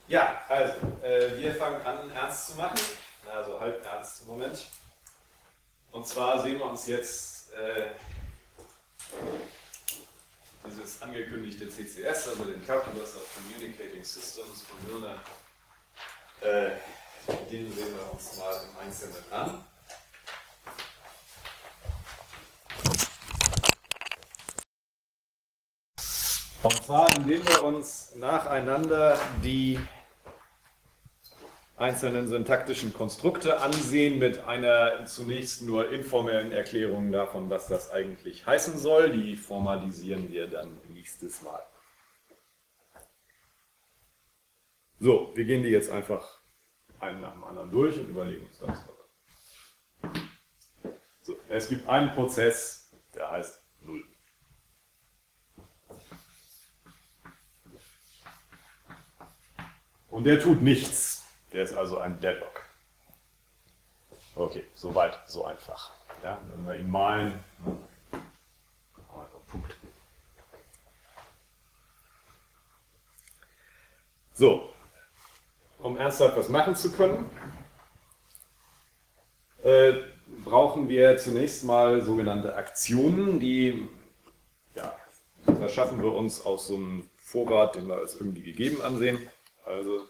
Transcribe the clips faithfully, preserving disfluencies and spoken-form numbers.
Ja, also, äh, wir fangen an, ernst zu machen, also halb ernst im Moment. Und zwar sehen wir uns jetzt äh, dieses angekündigte C C S, also den Calculus of Communicating Systems von Milner. Äh, den sehen wir uns mal im Einzelnen an. Und zwar, indem wir uns nacheinander die einzelnen syntaktischen Konstrukte ansehen mit einer zunächst nur informellen Erklärung davon, was das eigentlich heißen soll. Die formalisieren wir dann nächstes Mal. So, wir gehen die jetzt einfach einen nach dem anderen durch und überlegen uns das. So, es gibt einen Prozess, der heißt null. Und der tut nichts. Der ist also ein Deadlock. Okay, soweit, so einfach. Ja, wenn wir ihn malen, Punkt. So, um ernsthaft was machen zu können, äh, brauchen wir zunächst mal sogenannte Aktionen, die ja, verschaffen wir uns aus so einem Vorrat, den wir als irgendwie gegeben ansehen. Also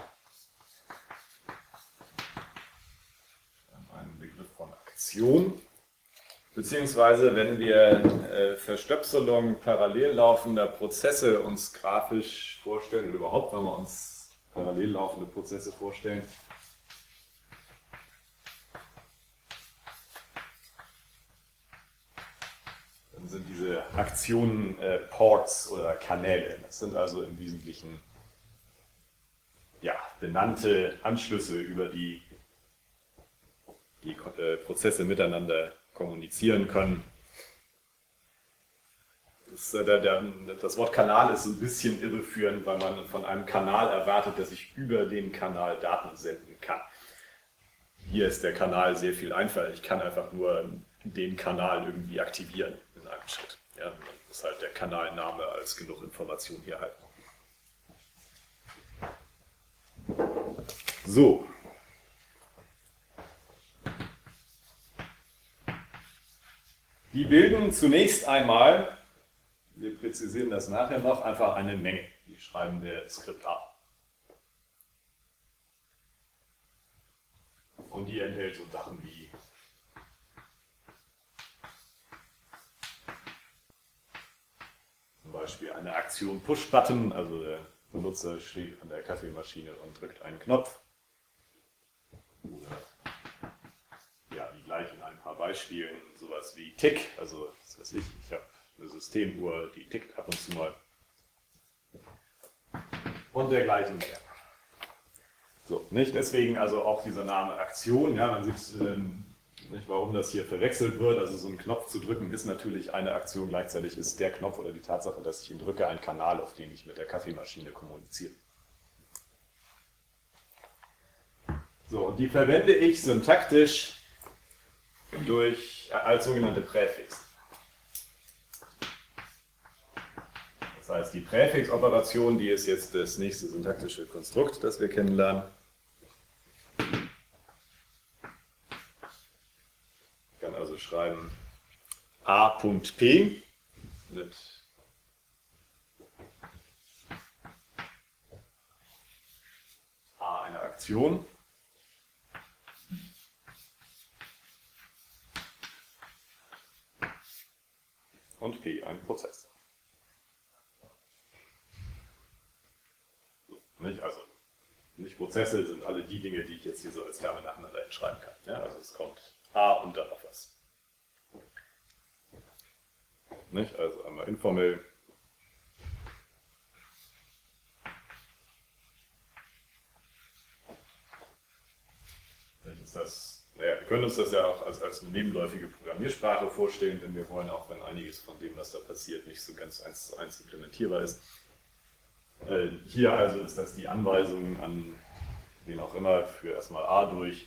einen Begriff von Aktion, beziehungsweise wenn wir äh, Verstöpselung parallel laufender Prozesse uns grafisch vorstellen, oder überhaupt, wenn wir uns parallel laufende Prozesse vorstellen, dann sind diese Aktionen äh, Ports oder Kanäle. Das sind also im Wesentlichen ja, benannte Anschlüsse, über die die äh, Prozesse miteinander kommunizieren können. Das, äh, der, der, das Wort Kanal ist so ein bisschen irreführend, weil man von einem Kanal erwartet, dass ich über den Kanal Daten senden kann. Hier ist der Kanal sehr viel einfacher. Ich kann einfach nur den Kanal irgendwie aktivieren in einem Schritt. Ja, man muss halt der Kanalname als genug Information hier halten. So. Die bilden zunächst einmal, wir präzisieren das nachher noch, einfach eine Menge. Die schreiben wir Skript A. Und die enthält so Sachen wie zum Beispiel eine Aktion Push-Button, also der Benutzer steht an der Kaffeemaschine und drückt einen Knopf. Oder ja, wie gleich in ein paar Beispielen, sowas wie Tick, also was weiß ich, ich habe eine Systemuhr, die tickt ab und zu mal. Und dergleichen mehr. So, nicht? Deswegen also auch dieser Name Aktion, ja, man sieht ähm, nicht, warum das hier verwechselt wird, also so einen Knopf zu drücken ist natürlich eine Aktion, gleichzeitig ist der Knopf oder die Tatsache, dass ich ihn drücke, ein Kanal, auf den ich mit der Kaffeemaschine kommuniziere. So, und die verwende ich syntaktisch durch, als sogenannte Präfix. Das heißt, die Präfixoperation, die ist jetzt das nächste syntaktische Konstrukt, das wir kennenlernen. Ich kann also schreiben a.p mit a eine Aktion. Und P ein Prozess. So, nicht? Also, nicht Prozesse sind alle die Dinge, die ich jetzt hier so als Terme nacheinander hinschreiben kann. Ja, also es kommt A und dann noch was. Nicht? Also einmal informell. Ist das, naja, wir können uns das ja auch als, als eine nebenläufige Programmiersprache vorstellen, denn wir wollen auch, wenn einiges von dem, was da passiert, nicht so ganz eins zu eins implementierbar ist. Äh, hier also ist das die Anweisung an wen auch immer für erstmal A durch.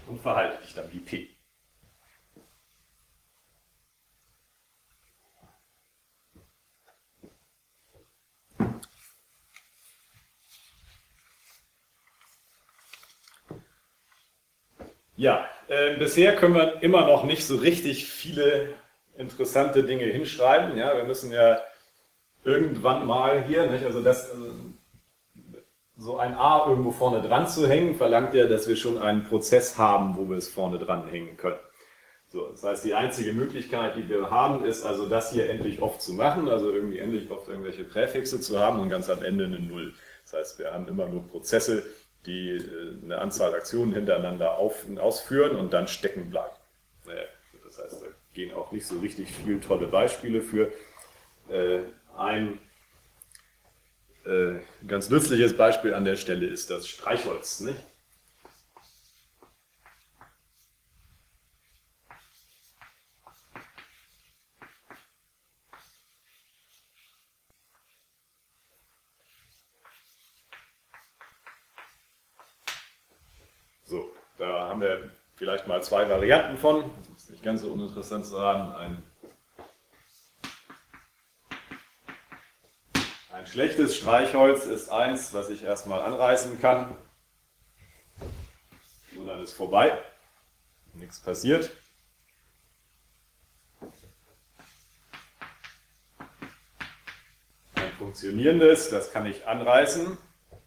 und verhalte dich dann wie P. Ja, äh, bisher können wir immer noch nicht so richtig viele interessante Dinge hinschreiben. Ja, wir müssen ja irgendwann mal hier, nicht? Also das, also so ein A irgendwo vorne dran zu hängen, verlangt ja, dass wir schon einen Prozess haben, wo wir es vorne dran hängen können. So, das heißt, die einzige Möglichkeit, die wir haben, ist also das hier endlich oft zu machen, also irgendwie endlich oft irgendwelche Präfixe zu haben und ganz am Ende eine Null. Das heißt, wir haben immer nur Prozesse, die eine Anzahl Aktionen hintereinander auf, ausführen und dann stecken bleiben. Das heißt, da gehen auch nicht so richtig viele tolle Beispiele für. Ein ganz nützliches Beispiel an der Stelle ist das Streichholz, nicht? So, da haben wir vielleicht mal zwei Varianten von. Das ist nicht ganz so uninteressant zu haben. Ein, ein schlechtes Streichholz ist eins, was ich erstmal anreißen kann. Und dann ist vorbei. Nichts passiert. Ein funktionierendes, das kann ich anreißen.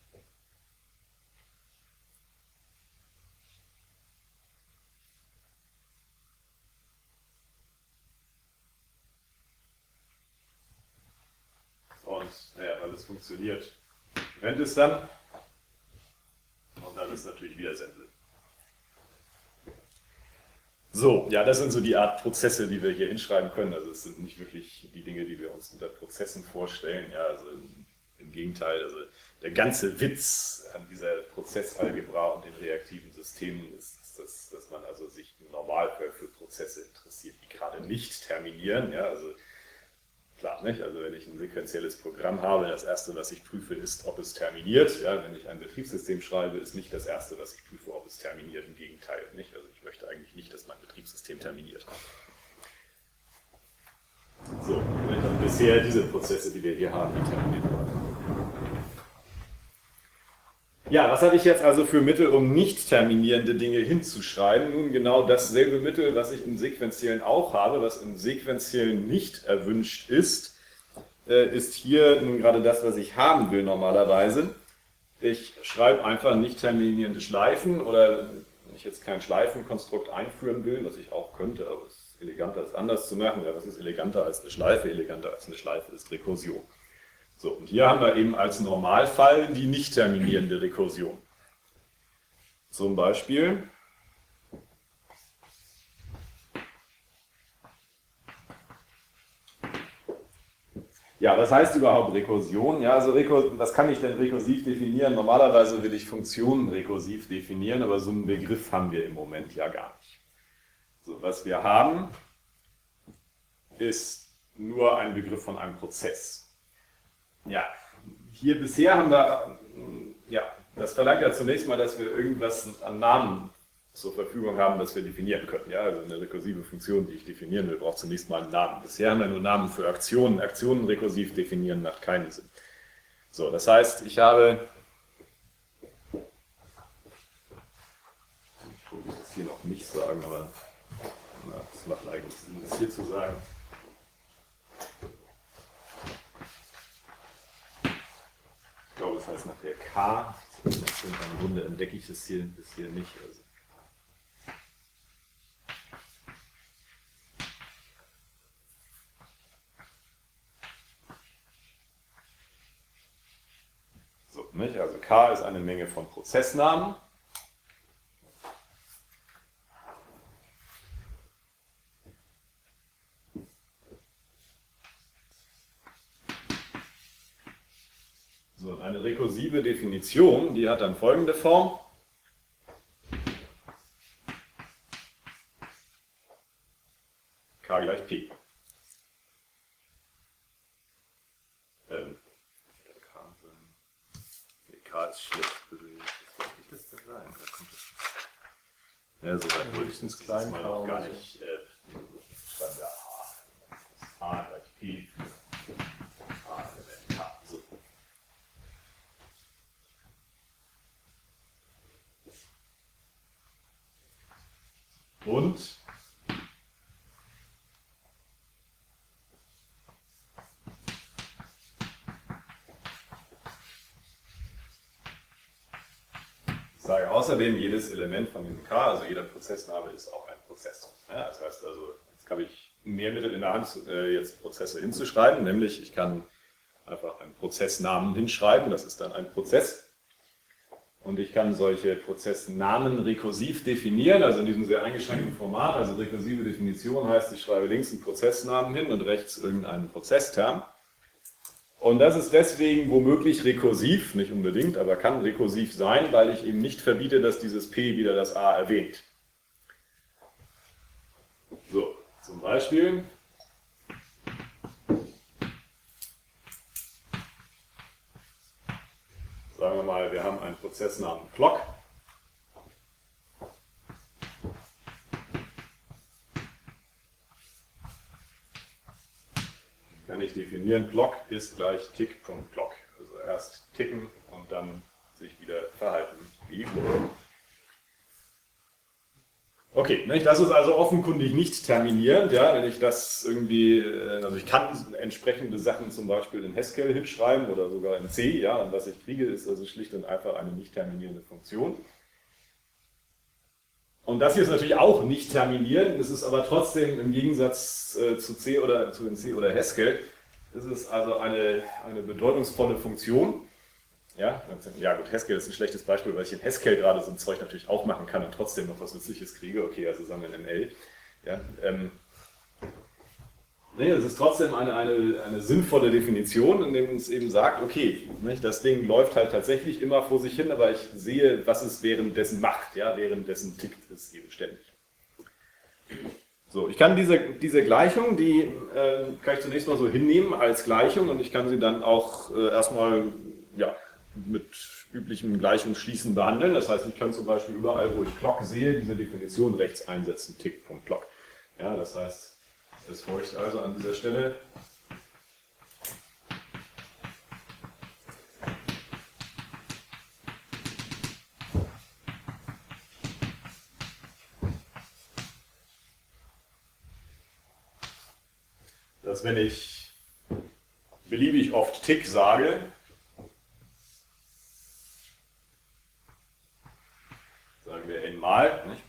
Naja, weil es funktioniert, rennt es dann und dann ist natürlich wieder Sendel. So, ja, das sind so die Art Prozesse, die wir hier hinschreiben können. Also es sind nicht wirklich die Dinge, die wir uns unter Prozessen vorstellen. Ja, also im, im Gegenteil, also der ganze Witz an dieser Prozessalgebra und den reaktiven Systemen ist, dass, dass man also sich im Normalfall für Prozesse interessiert, die gerade nicht terminieren. Ja, also klar, nicht? Also wenn ich ein sequenzielles Programm habe, das erste, was ich prüfe, ist, ob es terminiert. Ja, wenn ich ein Betriebssystem schreibe, ist nicht das erste, was ich prüfe, ob es terminiert. Im Gegenteil, nicht? Also ich möchte eigentlich nicht, dass mein Betriebssystem terminiert. So, bisher diese Prozesse, die wir hier haben, die terminiert werden. Ja, was habe ich jetzt also für Mittel, um nicht terminierende Dinge hinzuschreiben? Nun genau dasselbe Mittel, was ich im Sequenziellen auch habe, was im Sequenziellen nicht erwünscht ist, ist hier nun gerade das, was ich haben will normalerweise. Ich schreibe einfach nicht terminierende Schleifen oder wenn ich jetzt kein Schleifenkonstrukt einführen will, was ich auch könnte, aber es ist eleganter, es anders zu machen. Ja, was ist eleganter als eine Schleife? Eleganter als eine Schleife ist Rekursion. So, und hier haben wir eben als Normalfall die nicht terminierende Rekursion. Zum Beispiel ja, was heißt überhaupt Rekursion? Ja, also Rekur was kann ich denn rekursiv definieren? Normalerweise will ich Funktionen rekursiv definieren, aber so einen Begriff haben wir im Moment ja gar nicht. So, was wir haben, ist nur ein Begriff von einem Prozess. Ja, hier bisher haben wir, ja, das verlangt ja zunächst mal, dass wir irgendwas an Namen zur Verfügung haben, das wir definieren können. Ja, also eine rekursive Funktion, die ich definieren will, braucht zunächst mal einen Namen. Bisher haben wir nur Namen für Aktionen. Aktionen rekursiv definieren macht keinen Sinn. So, das heißt, ich habe, ich wollte das hier noch nicht sagen, aber na, das macht eigentlich Sinn, das hier zu sagen. Ich glaube, das heißt nachher K. Im Grunde entdecke ich das hier, das hier nicht. Also so, nicht? Also K ist eine Menge von Prozessnamen. So, eine rekursive Definition, die hat dann folgende Form. K gleich P. Ähm, K, nee, K ist schlecht. Was soll ich das denn sagen? Da kommt das. Ja, so weit wollte ich das klein mal noch gar nicht. Äh, dann der A. A gleich P. A Element K. So. Und ich sage außerdem, jedes Element von diesem K, also jeder Prozessname, ist auch ein Prozess. Ja, das heißt also, jetzt habe ich mehr Mittel in der Hand, jetzt Prozesse hinzuschreiben, nämlich ich kann einfach einen Prozessnamen hinschreiben, das ist dann ein Prozess. Und ich kann solche Prozessnamen rekursiv definieren, also in diesem sehr eingeschränkten Format. Also rekursive Definition heißt, ich schreibe links einen Prozessnamen hin und rechts irgendeinen Prozessterm. Und das ist deswegen womöglich rekursiv, nicht unbedingt, aber kann rekursiv sein, weil ich eben nicht verbiete, dass dieses P wieder das A erwähnt. So, zum Beispiel. Sagen wir mal, wir haben einen Prozessnamen Clock. Kann ich definieren, Clock ist gleich Tick.Clock. Also erst ticken und dann sich wieder verhalten. Wie? Okay, das ist also offenkundig nicht terminierend, ja, wenn ich das irgendwie, also ich kann entsprechende Sachen zum Beispiel in Haskell hinschreiben oder sogar in C, ja, und was ich kriege, ist also schlicht und einfach eine nicht terminierende Funktion. Und das hier ist natürlich auch nicht terminierend, es ist aber trotzdem im Gegensatz äh, zu C oder zu C oder Haskell, ist es also eine, eine bedeutungsvolle Funktion. Ja, ja gut, Haskell ist ein schlechtes Beispiel, weil ich in Haskell gerade so ein Zeug natürlich auch machen kann und trotzdem noch was Nützliches kriege. Okay, also sagen wir in M L. Ja, ähm, nee, es ist trotzdem eine, eine, eine sinnvolle Definition, in dem es eben sagt, okay, nicht, das Ding läuft halt tatsächlich immer vor sich hin, aber ich sehe, was es währenddessen macht. Ja, währenddessen tickt es eben ständig. So, ich kann diese, diese Gleichung, die äh, kann ich zunächst mal so hinnehmen als Gleichung und ich kann sie dann auch äh, erstmal, ja, mit üblichem Gleichungsschließen behandeln. Das heißt, ich kann zum Beispiel überall, wo ich Clock sehe, diese Definition rechts einsetzen, Tick.Clock. Ja, das heißt, es folgt also an dieser Stelle dass wenn ich beliebig oft Tick sage, sagen wir n-mal, nicht?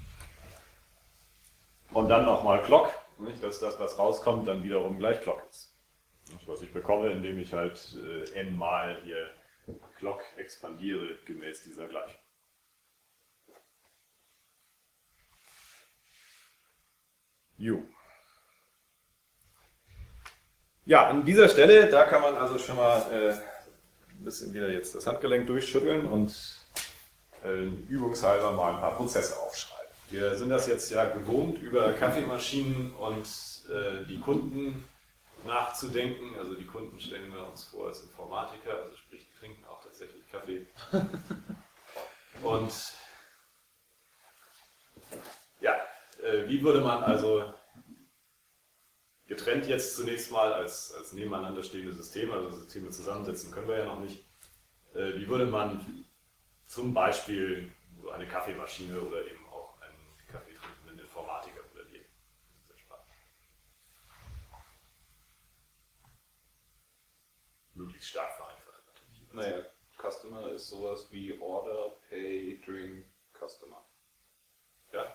Und dann nochmal Clock, nicht? Dass das, was rauskommt, dann wiederum gleich Clock ist. Was ich bekomme, indem ich halt äh, n-mal hier Clock expandiere, gemäß dieser Gleichung. Jo. Ja, an dieser Stelle, da kann man also schon mal äh, ein bisschen wieder jetzt das Handgelenk durchschütteln und äh, übungshalber mal ein paar Prozesse aufschreiben. Wir sind das jetzt ja gewohnt, über Kaffeemaschinen und äh, die Kunden nachzudenken. Also die Kunden stellen wir uns vor als Informatiker, also sprich, die trinken auch tatsächlich Kaffee. Und ja, äh, wie würde man also getrennt jetzt zunächst mal als, als nebeneinander stehende Systeme, also Systeme zusammensetzen können wir ja noch nicht. Äh, wie würde man zum Beispiel so eine Kaffeemaschine oder eben auch einen kaffeetrinkenden Informatiker modellieren? Sehr spannend. Möglichst stark vereinfacht natürlich. Naja, Customer ist sowas wie Order, Pay, Drink, Customer. Ja.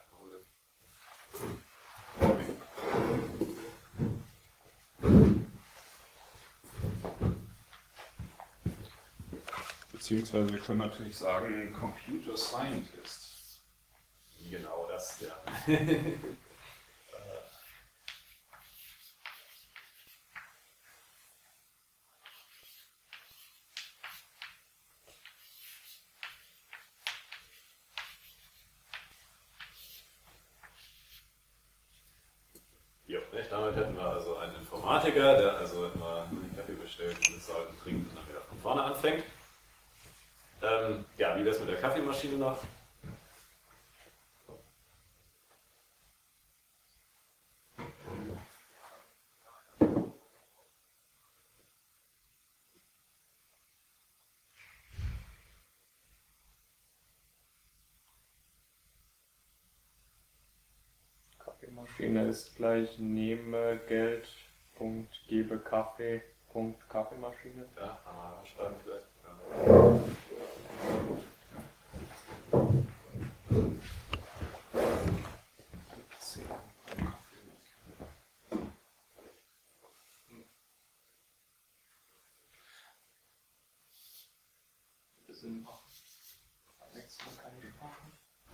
Beziehungsweise wir können natürlich sagen Computer Scientist. Genau das, ja. Ja, nicht? Damit hätten wir also einen Informatiker, der also immer einen Kaffee bestellt, bezahlt und trinkt und dann wieder von vorne anfängt. Ähm, ja, wie wäre es mit der Kaffeemaschine noch? Kaffeemaschine ist gleich nehme Geld Punkt gebe Kaffee Punkt Kaffeemaschine. Ja, ah, schreiben vielleicht. Ja. Wir sind noch nächstes Mal keine Sprache.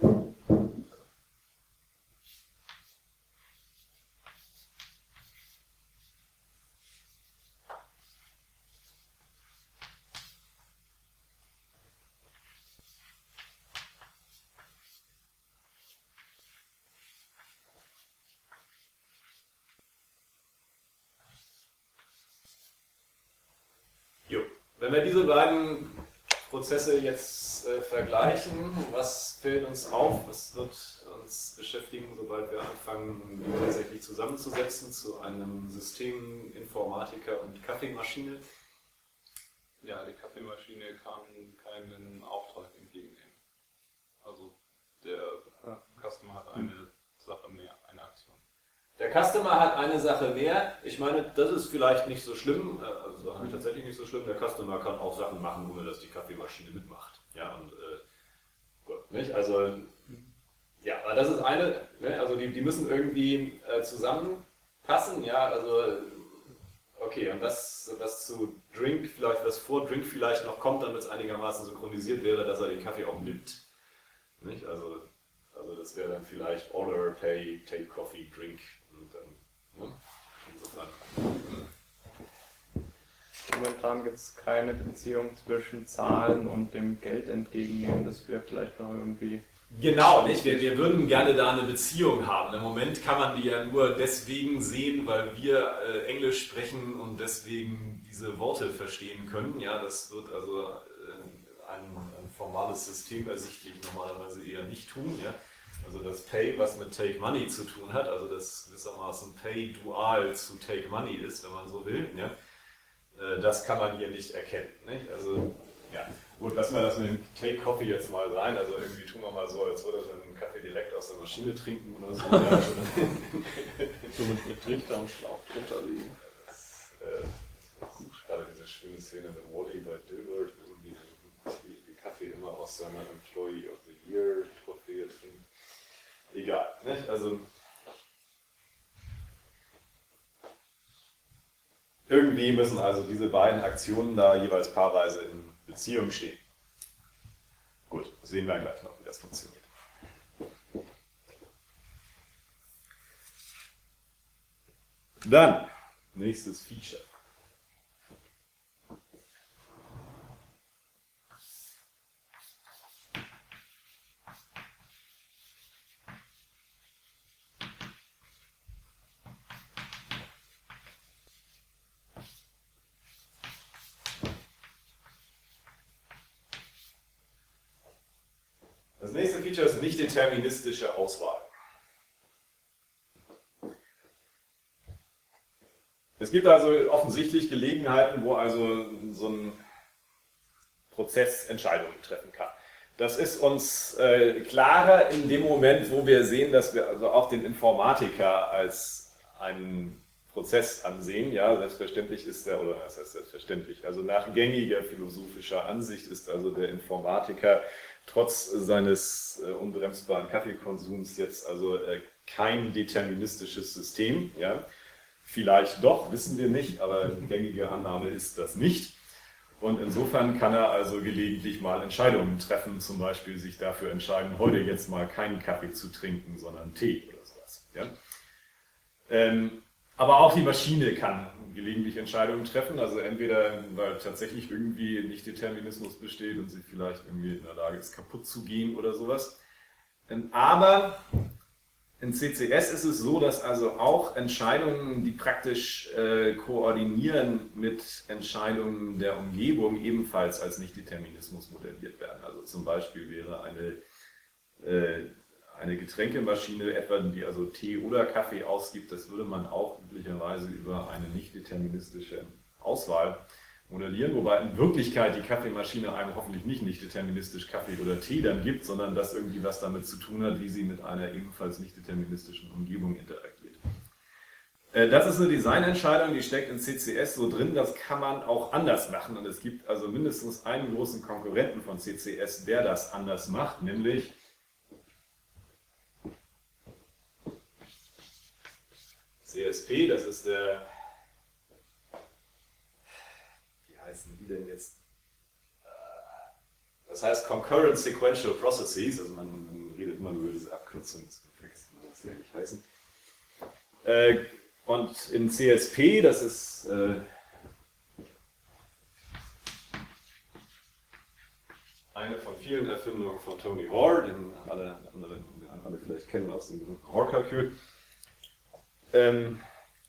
Jo. Wenn wir diese beiden Prozesse jetzt äh, vergleichen, was fällt uns auf, was wird uns beschäftigen, sobald wir anfangen, die tatsächlich zusammenzusetzen zu einem System Informatiker und Kaffeemaschine? Ja, die Kaffeemaschine kann keinen Auftrag entgegennehmen. Also der Customer hat eine Sache mehr, eine Aktion. Der Customer hat eine Sache mehr. Ich meine, das ist vielleicht nicht so schlimm, äh, also tatsächlich nicht so schlimm. Der Customer kann auch Sachen machen, ohne dass die Kaffeemaschine mitmacht. Ja, und äh, gut, nicht? Also, ja, aber das ist eine, ne? Also die, die müssen irgendwie äh, zusammenpassen, ja, also okay, und das, das zu Drink, vielleicht was vor Drink vielleicht noch kommt, damit es einigermaßen synchronisiert wäre, dass er den Kaffee auch nimmt. Nicht? Also, also das wäre dann vielleicht Order, Pay, Take Coffee, Drink und dann, ne? Insofern. Momentan gibt es keine Beziehung zwischen Zahlen und dem Geld entgegennehmen. Das wäre vielleicht noch irgendwie. Genau, nicht? Wir, wir würden gerne da eine Beziehung haben. Im Moment kann man die ja nur deswegen sehen, weil wir äh, Englisch sprechen und deswegen diese Worte verstehen können. Ja, das wird also äh, ein, ein formales System ersichtlich normalerweise eher nicht tun. Ja? Also das Pay, was mit Take Money zu tun hat, also das gewissermaßen Pay dual zu Take Money ist, wenn man so will. Ja? Äh, das kann man hier nicht erkennen. Nicht? Also, ja. Gut, lassen wir das mit dem Take Coffee jetzt mal sein. Also irgendwie tun wir mal so, als würde man einen Kaffee direkt aus der Maschine trinken oder so. Ja, also So mit einem Trichter und Schlauch drunter liegen. das, äh, gerade diese schöne Szene mit Wally bei Dilbert, irgendwie die, die Kaffee immer aus seiner Employee of the Year Trophäe trinkt. Egal, nicht? Also irgendwie müssen also diese beiden Aktionen da jeweils paarweise in Beziehung stehen. Gut, sehen wir gleich noch, wie das funktioniert. Dann, nächstes Feature. Das nächste Feature ist nicht deterministische Auswahl. Es gibt also offensichtlich Gelegenheiten, wo also so ein Prozess Entscheidungen treffen kann. Das ist uns äh, klarer in dem Moment, wo wir sehen, dass wir also auch den Informatiker als einen Prozess ansehen. Ja, selbstverständlich ist der, oder was heißt selbstverständlich, also nach gängiger philosophischer Ansicht ist also der Informatiker trotz seines äh, unbremsbaren Kaffeekonsums jetzt also äh, kein deterministisches System. Ja. Vielleicht doch, wissen wir nicht, aber gängige Annahme ist das nicht. Und insofern kann er also gelegentlich mal Entscheidungen treffen, zum Beispiel sich dafür entscheiden, heute jetzt mal keinen Kaffee zu trinken, sondern Tee oder sowas. Ja. Ähm, aber auch die Maschine kann gelegentlich Entscheidungen treffen, also entweder weil tatsächlich irgendwie nicht Determinismus besteht und sie vielleicht irgendwie in der Lage ist, kaputt zu gehen oder sowas. Ähm, aber in C C S ist es so, dass also auch Entscheidungen, die praktisch äh, koordinieren mit Entscheidungen der Umgebung, ebenfalls als Nicht-Determinismus modelliert werden. Also zum Beispiel wäre eine, äh, eine Getränkemaschine, etwa die also Tee oder Kaffee ausgibt, das würde man auch üblicherweise über eine nicht-deterministische Auswahl modellieren, wobei in Wirklichkeit die Kaffeemaschine einem hoffentlich nicht nicht deterministisch Kaffee oder Tee dann gibt, sondern das irgendwie was damit zu tun hat, wie sie mit einer ebenfalls nicht deterministischen Umgebung interagiert. Das ist eine Designentscheidung, die steckt in C C S so drin, das kann man auch anders machen und es gibt also mindestens einen großen Konkurrenten von C C S, der das anders macht, nämlich C S P, das ist der, wie heißen die denn jetzt? Das heißt Concurrent Sequential Processes, also man, man redet immer nur über diese Abkürzung, das vergessen, was die eigentlich heißen. Äh, Und in C S P, das ist äh, eine von vielen Erfindungen von Tony Hoare, den alle, andere, den alle vielleicht kennen aus dem Hoare-Kalkül. Ähm,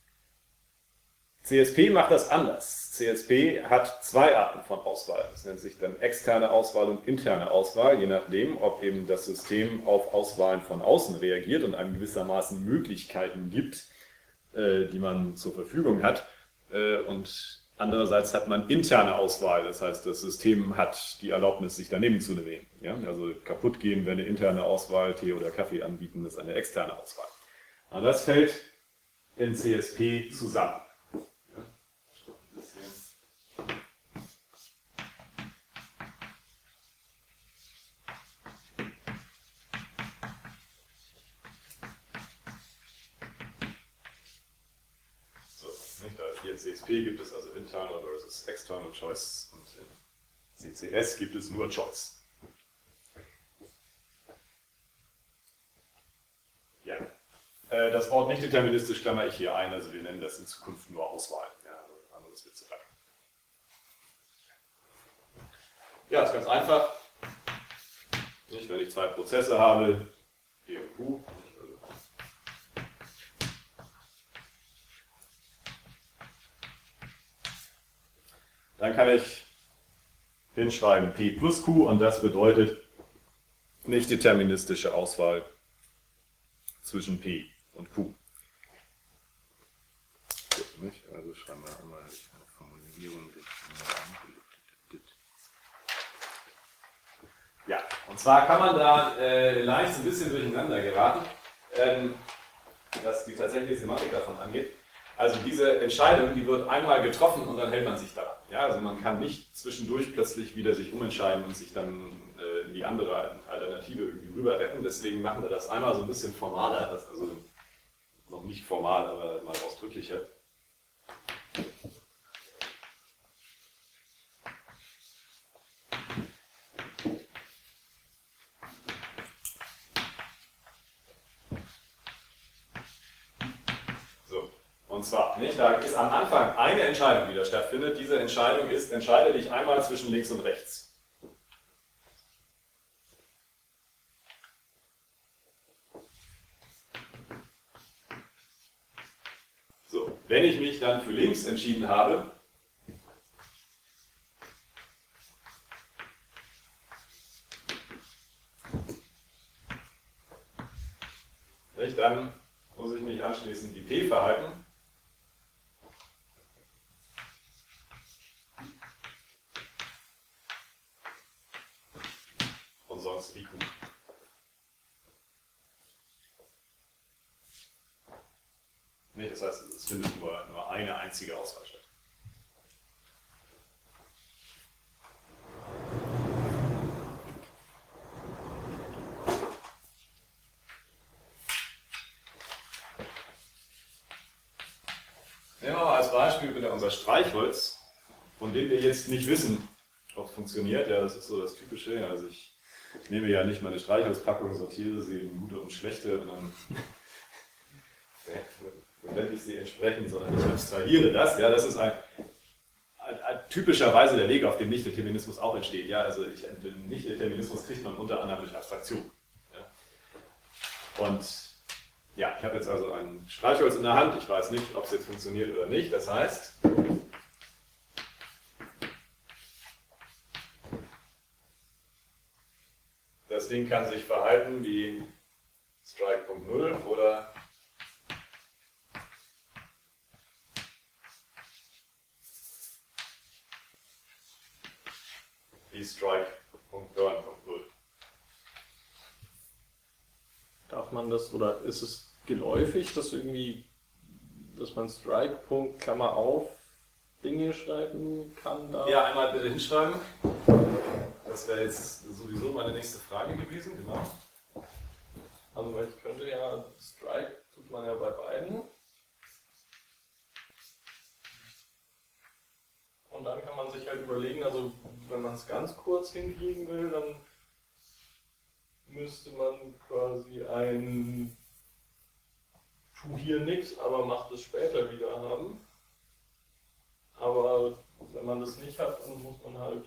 C S P macht das anders. C S P hat zwei Arten von Auswahl. Das nennt sich dann externe Auswahl und interne Auswahl, je nachdem, ob eben das System auf Auswahlen von außen reagiert und einem gewissermaßen Möglichkeiten gibt, die man zur Verfügung hat, und andererseits hat man interne Auswahl, das heißt, das System hat die Erlaubnis, sich daneben zu nehmen. Ja? Also kaputt gehen wäre eine interne Auswahl, Tee oder Kaffee anbieten ist eine externe Auswahl. Und das fällt in C S P zusammen. Ja? Hier in C S P gibt es also internal versus external choice und in C C S gibt es nur choice. Ja. Äh, das Wort nicht deterministisch klammer ich hier ein, also wir nennen das in Zukunft nur Auswahl. Ja, anderes wird zu lang. Ja, ist ganz einfach. Nicht, wenn ich zwei Prozesse habe, P und Q. Dann kann ich hinschreiben P plus Q und das bedeutet nicht deterministische Auswahl zwischen P und Q. Also schreiben wir einmal eine Formulierung. Ja, und zwar kann man da äh, leicht ein bisschen durcheinander geraten, ähm, was die tatsächliche Semantik davon angeht. Also diese Entscheidung, die wird einmal getroffen und dann hält man sich daran. Ja, also man kann nicht zwischendurch plötzlich wieder sich umentscheiden und sich dann äh, in die andere Alternative irgendwie rüber retten. Deswegen machen wir das einmal so ein bisschen formaler, also noch nicht formal, aber mal ausdrücklicher. Und zwar, nicht, da ist am Anfang eine Entscheidung, die da stattfindet. Diese Entscheidung ist, entscheide dich einmal zwischen links und rechts. So, wenn ich mich dann für links entschieden habe, nicht, dann muss ich mich anschließend wie P verhalten. Sonst wie Q. Nee, das heißt, es findet nur, nur eine einzige Auswahl statt. Nehmen wir mal als Beispiel wieder unser Streichholz, von dem wir jetzt nicht wissen, ob es funktioniert. Ja, das ist so das Typische. Also ich Ich nehme ja nicht meine Streichholzpackung, sortiere sie in gute und schlechte und dann verwende ich sie entsprechend, sondern ich abstrahiere das. Ja, das ist ein, ein, ein typischerweise der Weg, auf dem Nicht-Determinismus auch entsteht. Ja, also ich, den Nicht-Determinismus kriegt man unter anderem durch Abstraktion. Ja. Und ja, ich habe jetzt also ein Streichholz in der Hand. Ich weiß nicht, ob es jetzt funktioniert oder nicht. Das heißt, das Ding kann sich verhalten wie Strike.null oder wie Strike.burn.null. Darf man das, oder ist es geläufig, dass irgendwie, dass man Strike, Punkt, Klammer auf, Dinge schreiben kann? Da? Ja, einmal bitte hinschreiben. Das wäre jetzt sowieso meine nächste Frage gewesen, genau. Also weil ich könnte ja, Strike tut man ja bei beiden. Und dann kann man sich halt überlegen, also wenn man es ganz kurz hinkriegen will, dann müsste man quasi ein tu hier nichts, aber macht es später wieder haben. Aber wenn man das nicht hat, dann muss man halt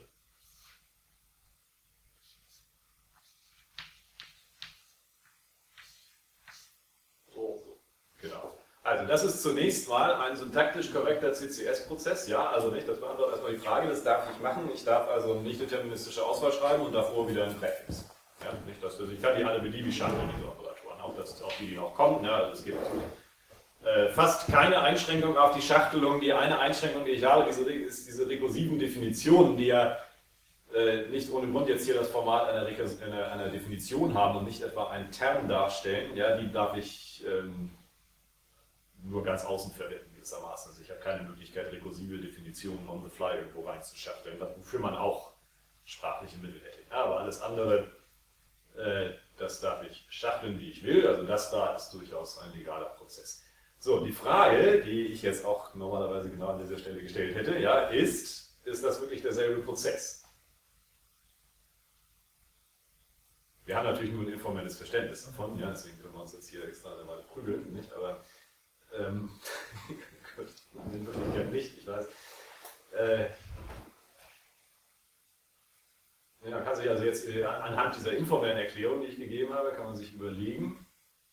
so. Genau. Also das ist zunächst mal ein syntaktisch korrekter C C S-Prozess. Ja, also nicht, das beantwortet erstmal die Frage, das darf ich machen. Ich darf also nicht deterministische Auswahl schreiben und davor wieder ein Präfix. Ja, nicht, dass wir, ich kann die alle beliebig schaffen, diese Operatoren, auch, das, auch die, die noch kommen. Ja, also es gibt äh, fast keine Einschränkung auf die Schachtelung. Die eine Einschränkung, die ich habe, diese, ist diese rekursiven Definitionen, die ja äh, nicht ohne Grund jetzt hier das Format einer, einer, einer Definition haben und nicht etwa einen Term darstellen. Ja, die darf ich ähm, nur ganz außen verwenden gewissermaßen. Also ich habe keine Möglichkeit, rekursive Definitionen on the fly irgendwo reinzuschachteln, wofür man auch sprachliche Mittel hätte. Ja, aber alles andere, äh, das darf ich schachteln, wie ich will. Also das da ist durchaus ein legaler Prozess. So, die Frage, die ich jetzt auch normalerweise genau an dieser Stelle gestellt hätte, ja, ist, ist das wirklich derselbe Prozess? Wir haben natürlich nur ein informelles Verständnis davon, ja, deswegen können wir uns jetzt hier extra eine Weile prügeln, nicht? Aber ähm, gut, in Wirklichkeit nicht, ich weiß. Äh, ja, kann sich also jetzt äh, anhand dieser informellen Erklärung, die ich gegeben habe, kann man sich überlegen,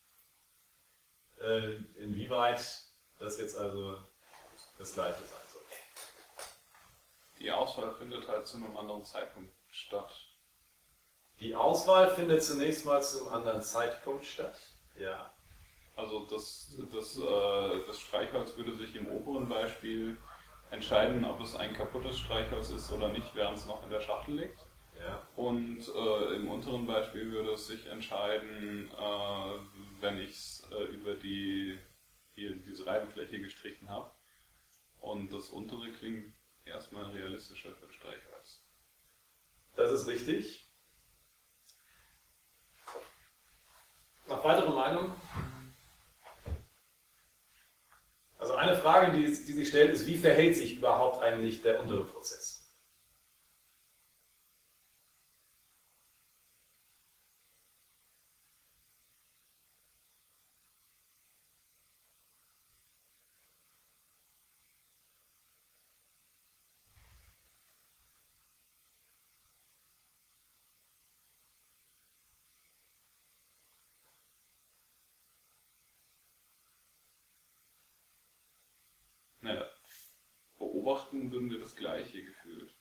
äh, inwieweit das jetzt also das Gleiche sein soll. Die Auswahl findet halt zu einem anderen Zeitpunkt statt. Die Auswahl findet zunächst mal zu einem anderen Zeitpunkt statt. Ja. Also das, das, äh, das Streichholz würde sich im oberen Beispiel entscheiden, ob es ein kaputtes Streichholz ist oder nicht, während es noch in der Schachtel liegt. Ja. Und äh, im unteren Beispiel würde es sich entscheiden, äh, wenn ich es äh, über die, hier diese Reibefläche gestrichen habe. Und das untere klingt erstmal realistischer für Streichholz. Das ist richtig. Noch weitere Meinungen? Also eine Frage, die, die sich stellt, ist, wie verhält sich überhaupt eigentlich der untere Prozess? Naja, beobachten würden wir das Gleiche gefühlt.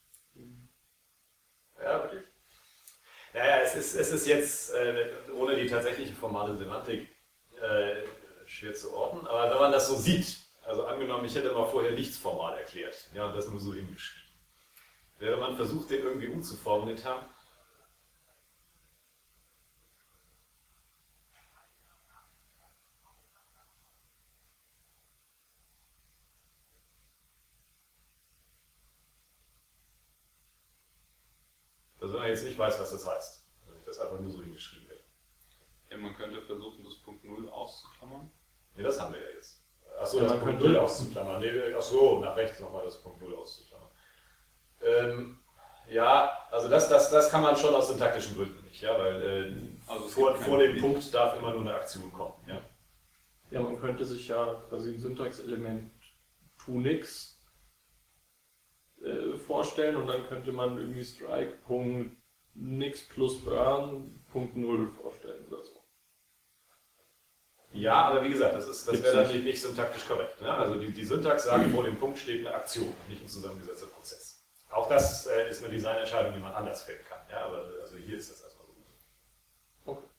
Ja, wirklich? Naja, es ist, es ist jetzt, äh, ohne die tatsächliche formale Semantik, äh, schwer zu orten, aber wenn man das so sieht, also angenommen, ich hätte mal vorher nichts formal erklärt, ja, und das nur so hingeschrieben, wäre man versucht, den irgendwie umzuformen, den Term. Also wenn man jetzt nicht weiß, was das heißt, wenn ich das einfach nur so hingeschrieben hätte. Ja, man könnte versuchen, das Punkt null auszuklammern. Ne, das haben wir ja jetzt. Achso, Ja, das man Punkt könnte- null auszuklammern. Nee, achso, nach rechts nochmal das Punkt null auszuklammern. Ähm, ja, also das, das, das kann man schon aus syntaktischen Gründen nicht, ja, weil äh, Also es vor, gibt vor keine- dem Punkt darf immer nur eine Aktion kommen. Ja. Ja, man könnte sich ja quasi ein Syntaxelement tu nix äh, vorstellen und dann könnte man irgendwie Strike Punkt nix plus burn Punkt null vorstellen oder so. Ja, aber wie gesagt, das, ist, das Gibt's wäre dann nicht. nicht, nicht syntaktisch korrekt. Ne? Also die, die Syntax sagt, vor dem Punkt steht eine Aktion, nicht ein zusammengesetzter Prozess. Auch das äh, ist eine Designentscheidung, die man anders fällen kann. Ja, aber also hier ist das erstmal so. Okay.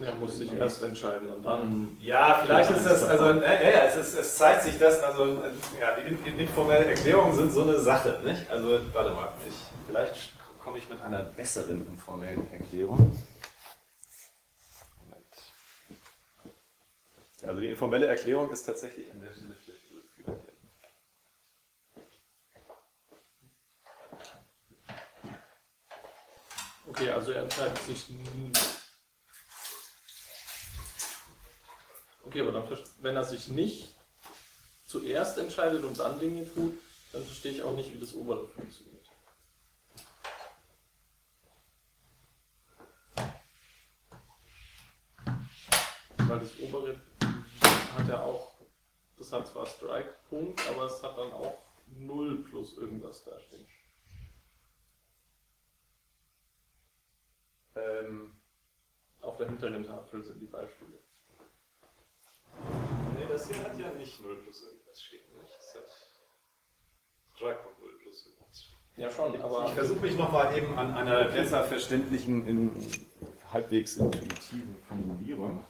Er muss sich erst entscheiden und dann. Ja, vielleicht ist das, also, äh, ja, es, ist, es zeigt sich das, also, ja, die, die informellen Erklärungen sind so eine Sache, nicht? Also, warte mal, ich, vielleicht komme ich mit einer besseren informellen Erklärung. Moment. Also, die informelle Erklärung ist tatsächlich an der Stelle schlecht durchgeführt. Okay, also er entscheidet sich. Okay, aber dann, wenn er sich nicht zuerst entscheidet und dann Dinge tut, dann verstehe ich auch nicht, wie das obere funktioniert. Weil das obere hat ja auch, das hat zwar Strike-Punkt, aber es hat dann auch null plus irgendwas da stehen. Ähm, Auf der hinteren Tafel sind die Beispiele. nee, das hier hat ja nicht null plus irgendwas stehen, nicht? Das hat drei Komma null plus irgendwas stehen. Ja schon, aber... Ich versuche mich nochmal eben an einer besser verständlichen, in, halbwegs intuitiven Formulierung.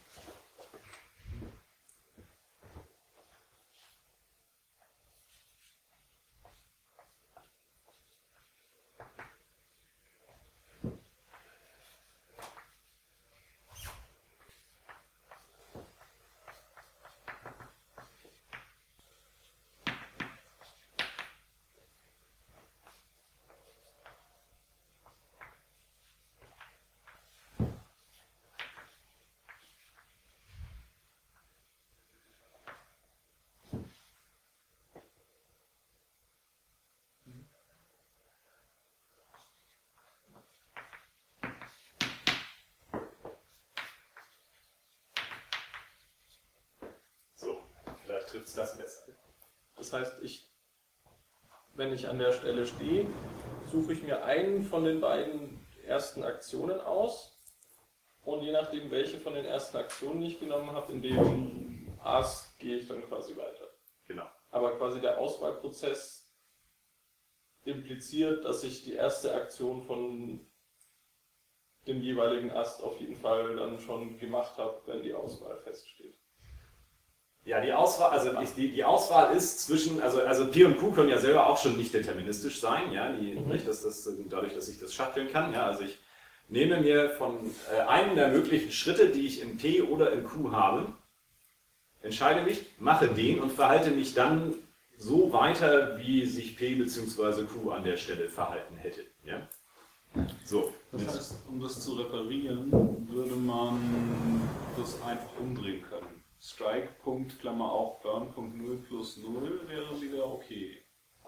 Trifft es das besser. Das heißt, ich, wenn ich an der Stelle stehe, suche ich mir einen von den beiden ersten Aktionen aus und je nachdem, welche von den ersten Aktionen ich genommen habe, in dem Ask gehe ich dann quasi weiter. Genau. Aber quasi der Auswahlprozess impliziert, dass ich die erste Aktion von dem jeweiligen Ast auf jeden Fall dann schon gemacht habe, wenn die Auswahl feststeht. Ja, die Auswahl, also die, die Auswahl ist zwischen, also, also P und Q können ja selber auch schon nicht deterministisch sein, ja, die, mhm. nicht, dass das, dadurch, dass ich das shutteln kann. Ja, also ich nehme mir von äh, einem der möglichen Schritte, die ich in P oder in Q habe, entscheide mich, mache den und verhalte mich dann so weiter, wie sich P bzw. Q an der Stelle verhalten hätte. Ja? So. Das heißt, um das zu reparieren, würde man das einfach umdrehen können. Strike, Punkt, Klammer auf, Burn, Punkt null plus null wäre wieder okay.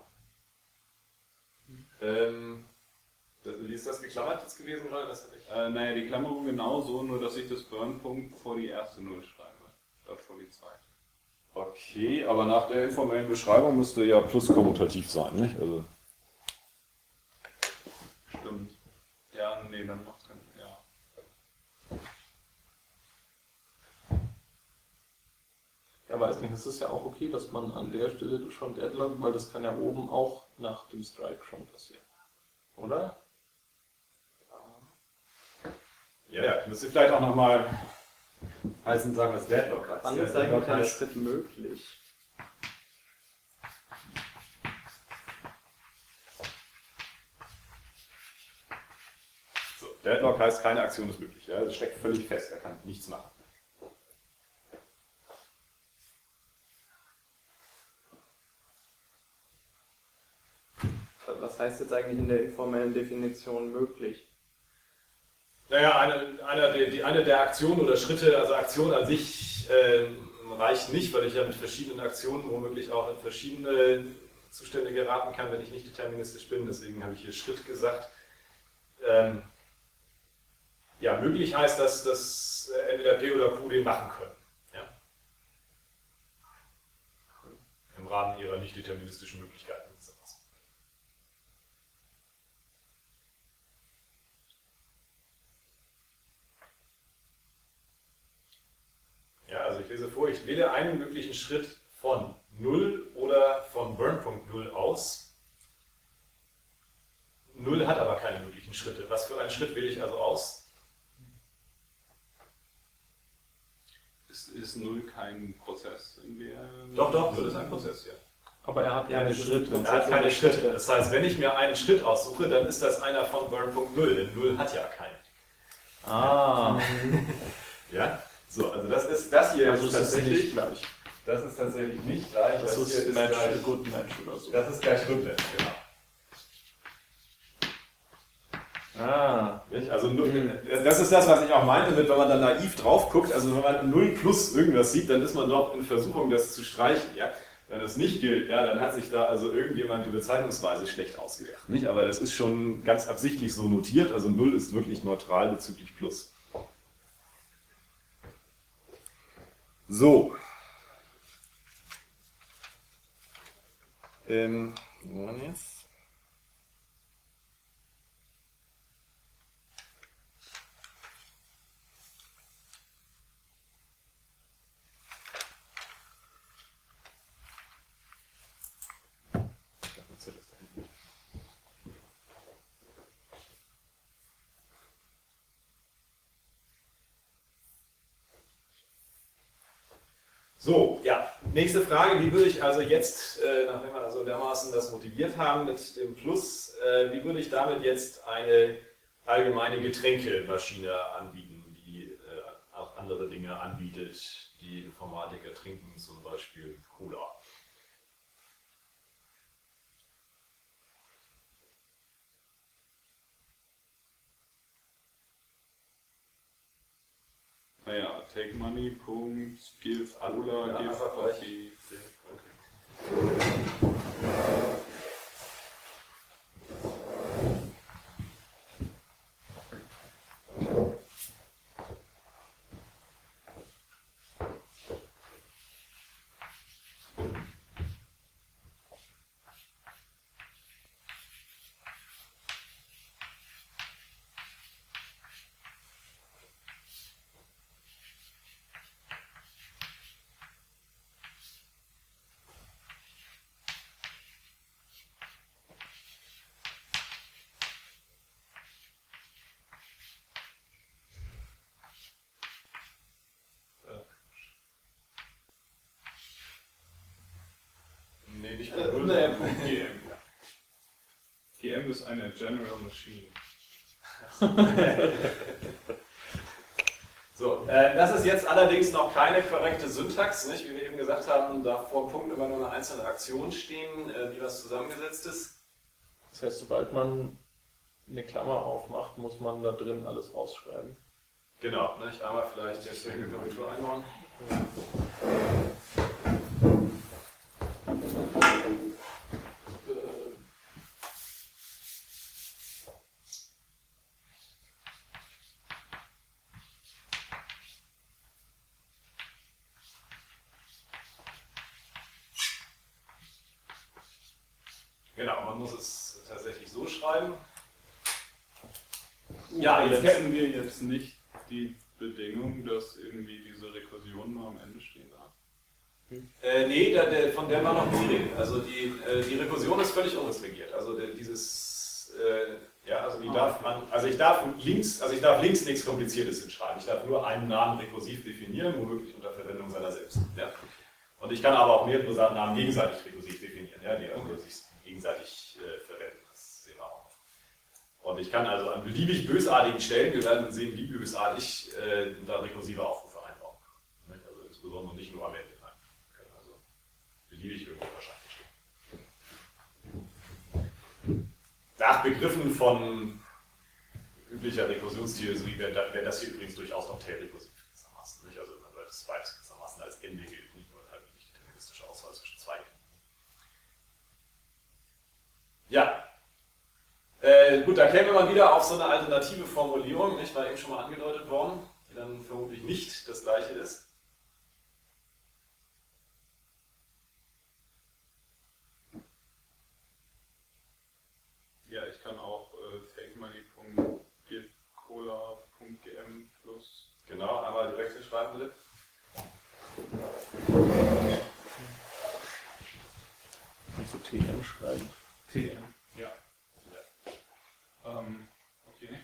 Ähm, wie ist das geklammert jetzt gewesen gerade? Das hatte ich. Äh, naja, die Klammerung genauso, nur dass ich das Burn-Punkt vor die erste Null schreibe, statt vor die zweite. Okay, aber nach der informellen Beschreibung müsste ja plus kommutativ sein, nicht? Also stimmt. Ja, nee, dann macht keinen Sinn. Ja. Ja, weiß nicht, es ist ja auch okay, dass man an der Stelle schon deadlockt, weil das kann ja oben auch nach dem Strike schon passieren. Oder? ja, ja, müsste vielleicht auch nochmal heißen sagen, dass Deadlock heißt. Wann ja, ist eigentlich ein Schritt möglich? So, Deadlock heißt, keine Aktion ist möglich. Ja? Das steckt völlig fest, er kann nichts machen. Was heißt jetzt eigentlich in der informellen Definition möglich? Naja, eine, eine, der, die, eine der Aktionen oder Schritte, also Aktion an sich äh, reicht nicht, weil ich ja mit verschiedenen Aktionen womöglich auch in verschiedene Zustände geraten kann, wenn ich nicht deterministisch bin. Deswegen habe ich hier Schritt gesagt. Ähm, ja, möglich heißt, dass, dass entweder P oder Q den machen können. Ja? Im Rahmen ihrer nicht deterministischen Möglichkeiten. Ja, also ich lese vor, ich wähle einen möglichen Schritt von null oder von Burn-Punkt null aus. null hat aber keine möglichen Schritte. Was für einen Schritt wähle ich also aus? ist null kein Prozess in der... Doch, doch, null ist ein Prozess, ja. Aber er hat Ja, keine das ist- Schritte. Er hat keine Schritte. Das heißt, wenn ich mir einen Schritt aussuche, dann ist das einer von burn.null, denn null hat ja keinen. Ah, Ja? So, also das ist das hier also ist es ist tatsächlich. nicht gleich. Das ist tatsächlich nicht gleich. Das hier ist Match, gleich, Good Match oder so. das ist gleich Rückwärts, genau. Ah, Nicht? Also null- das ist das, was ich auch meinte, mit, wenn man dann naiv drauf guckt, also wenn man null plus irgendwas sieht, dann ist man doch in Versuchung, das zu streichen. Ja? Wenn das nicht gilt, ja, dann hat sich da also irgendjemand die Bezeichnungsweise schlecht ausgedacht. Nicht? Aber das ist schon ganz absichtlich so notiert, also null ist wirklich neutral bezüglich plus. So. Ähm, wo waren wir jetzt? So, ja, nächste Frage. Wie würde ich also jetzt, äh, nachdem wir also dermaßen das motiviert haben mit dem Plus, äh, wie würde ich damit jetzt eine allgemeine Getränkemaschine anbieten, die äh, auch andere Dinge anbietet, die Informatiker trinken, zum Beispiel Cola? Naja, take money, Punkt, give Cola, Ja, give einfach gleich. Coffee. Nee, nicht Äh, nee, Punkt G M. G M ist eine General Machine. So, äh, das ist jetzt allerdings noch keine korrekte Syntax, nicht? Wie wir eben gesagt haben, da vor dem Punkt immer nur eine einzelne Aktion stehen, äh, wie was zusammengesetzt ist. das heißt, sobald man eine Klammer aufmacht, muss man da drin alles rausschreiben. Genau, nicht? Einmal vielleicht jetzt eine Korrektur einbauen. Genau, man muss es tatsächlich so schreiben. Ja, jetzt hätten wir jetzt nicht die Bedingung, dass irgendwie diese Rekursion nur am Ende stehen darf. Äh, nee, der, der, von der war noch nie Rede. Also die, äh, die Rekursion ist völlig unrestringiert. Also der, dieses, äh, ja, also die darf man, also ich darf links, also ich darf links nichts Kompliziertes hinschreiben. Ich darf nur einen Namen rekursiv definieren, womöglich unter Verwendung seiner selbst. Ja? Und ich kann aber auch mehrere Namen gegenseitig rekursiv definieren, ja, die also sich gegenseitig äh, verwenden. Das sehen wir auch noch. Und ich kann also an beliebig bösartigen Stellen, wir werden sehen, wie bösartig, äh, da rekursive Aufrufe einbauen. Nicht? Also insbesondere nicht nur am Ende. Nein. Können also beliebig irgendwo wahrscheinlich stehen. Nach Begriffen von üblicher Rekursionstheorie wäre das, wär das hier übrigens durchaus noch tailrekursiv gewissermaßen. Nicht? Also weil das beides gewissermaßen als Ende gilt, nicht nur halt die deterministische Auswahl zwischen zwei. Ja. Äh, gut, da kämen wir mal wieder auf so eine alternative Formulierung, nicht? War eben schon mal angedeutet worden, die dann vermutlich nicht das gleiche ist. Ja, ich kann auch äh, takemoney.givcola.gm plus. Genau, einmal die Wechsel schreiben bitte. Also T M schreiben. T M. Ja. ja. Ähm, okay.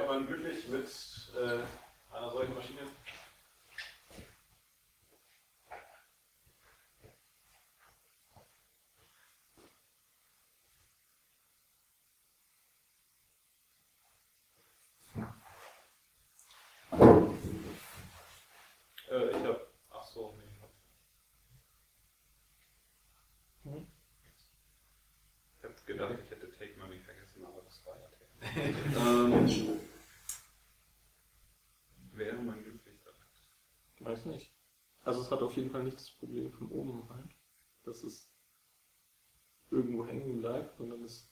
man glücklich mit äh, einer solchen Maschine? Äh, ich hab. Ach so, nee. Mhm. Ich hab gedacht, ich hätte Take Money vergessen, aber das war ja Take. Ähm, Wäre man glücklich damit? Weiß nicht. Also es hat auf jeden Fall nicht das Problem von oben rein, dass es irgendwo hängen bleibt, sondern es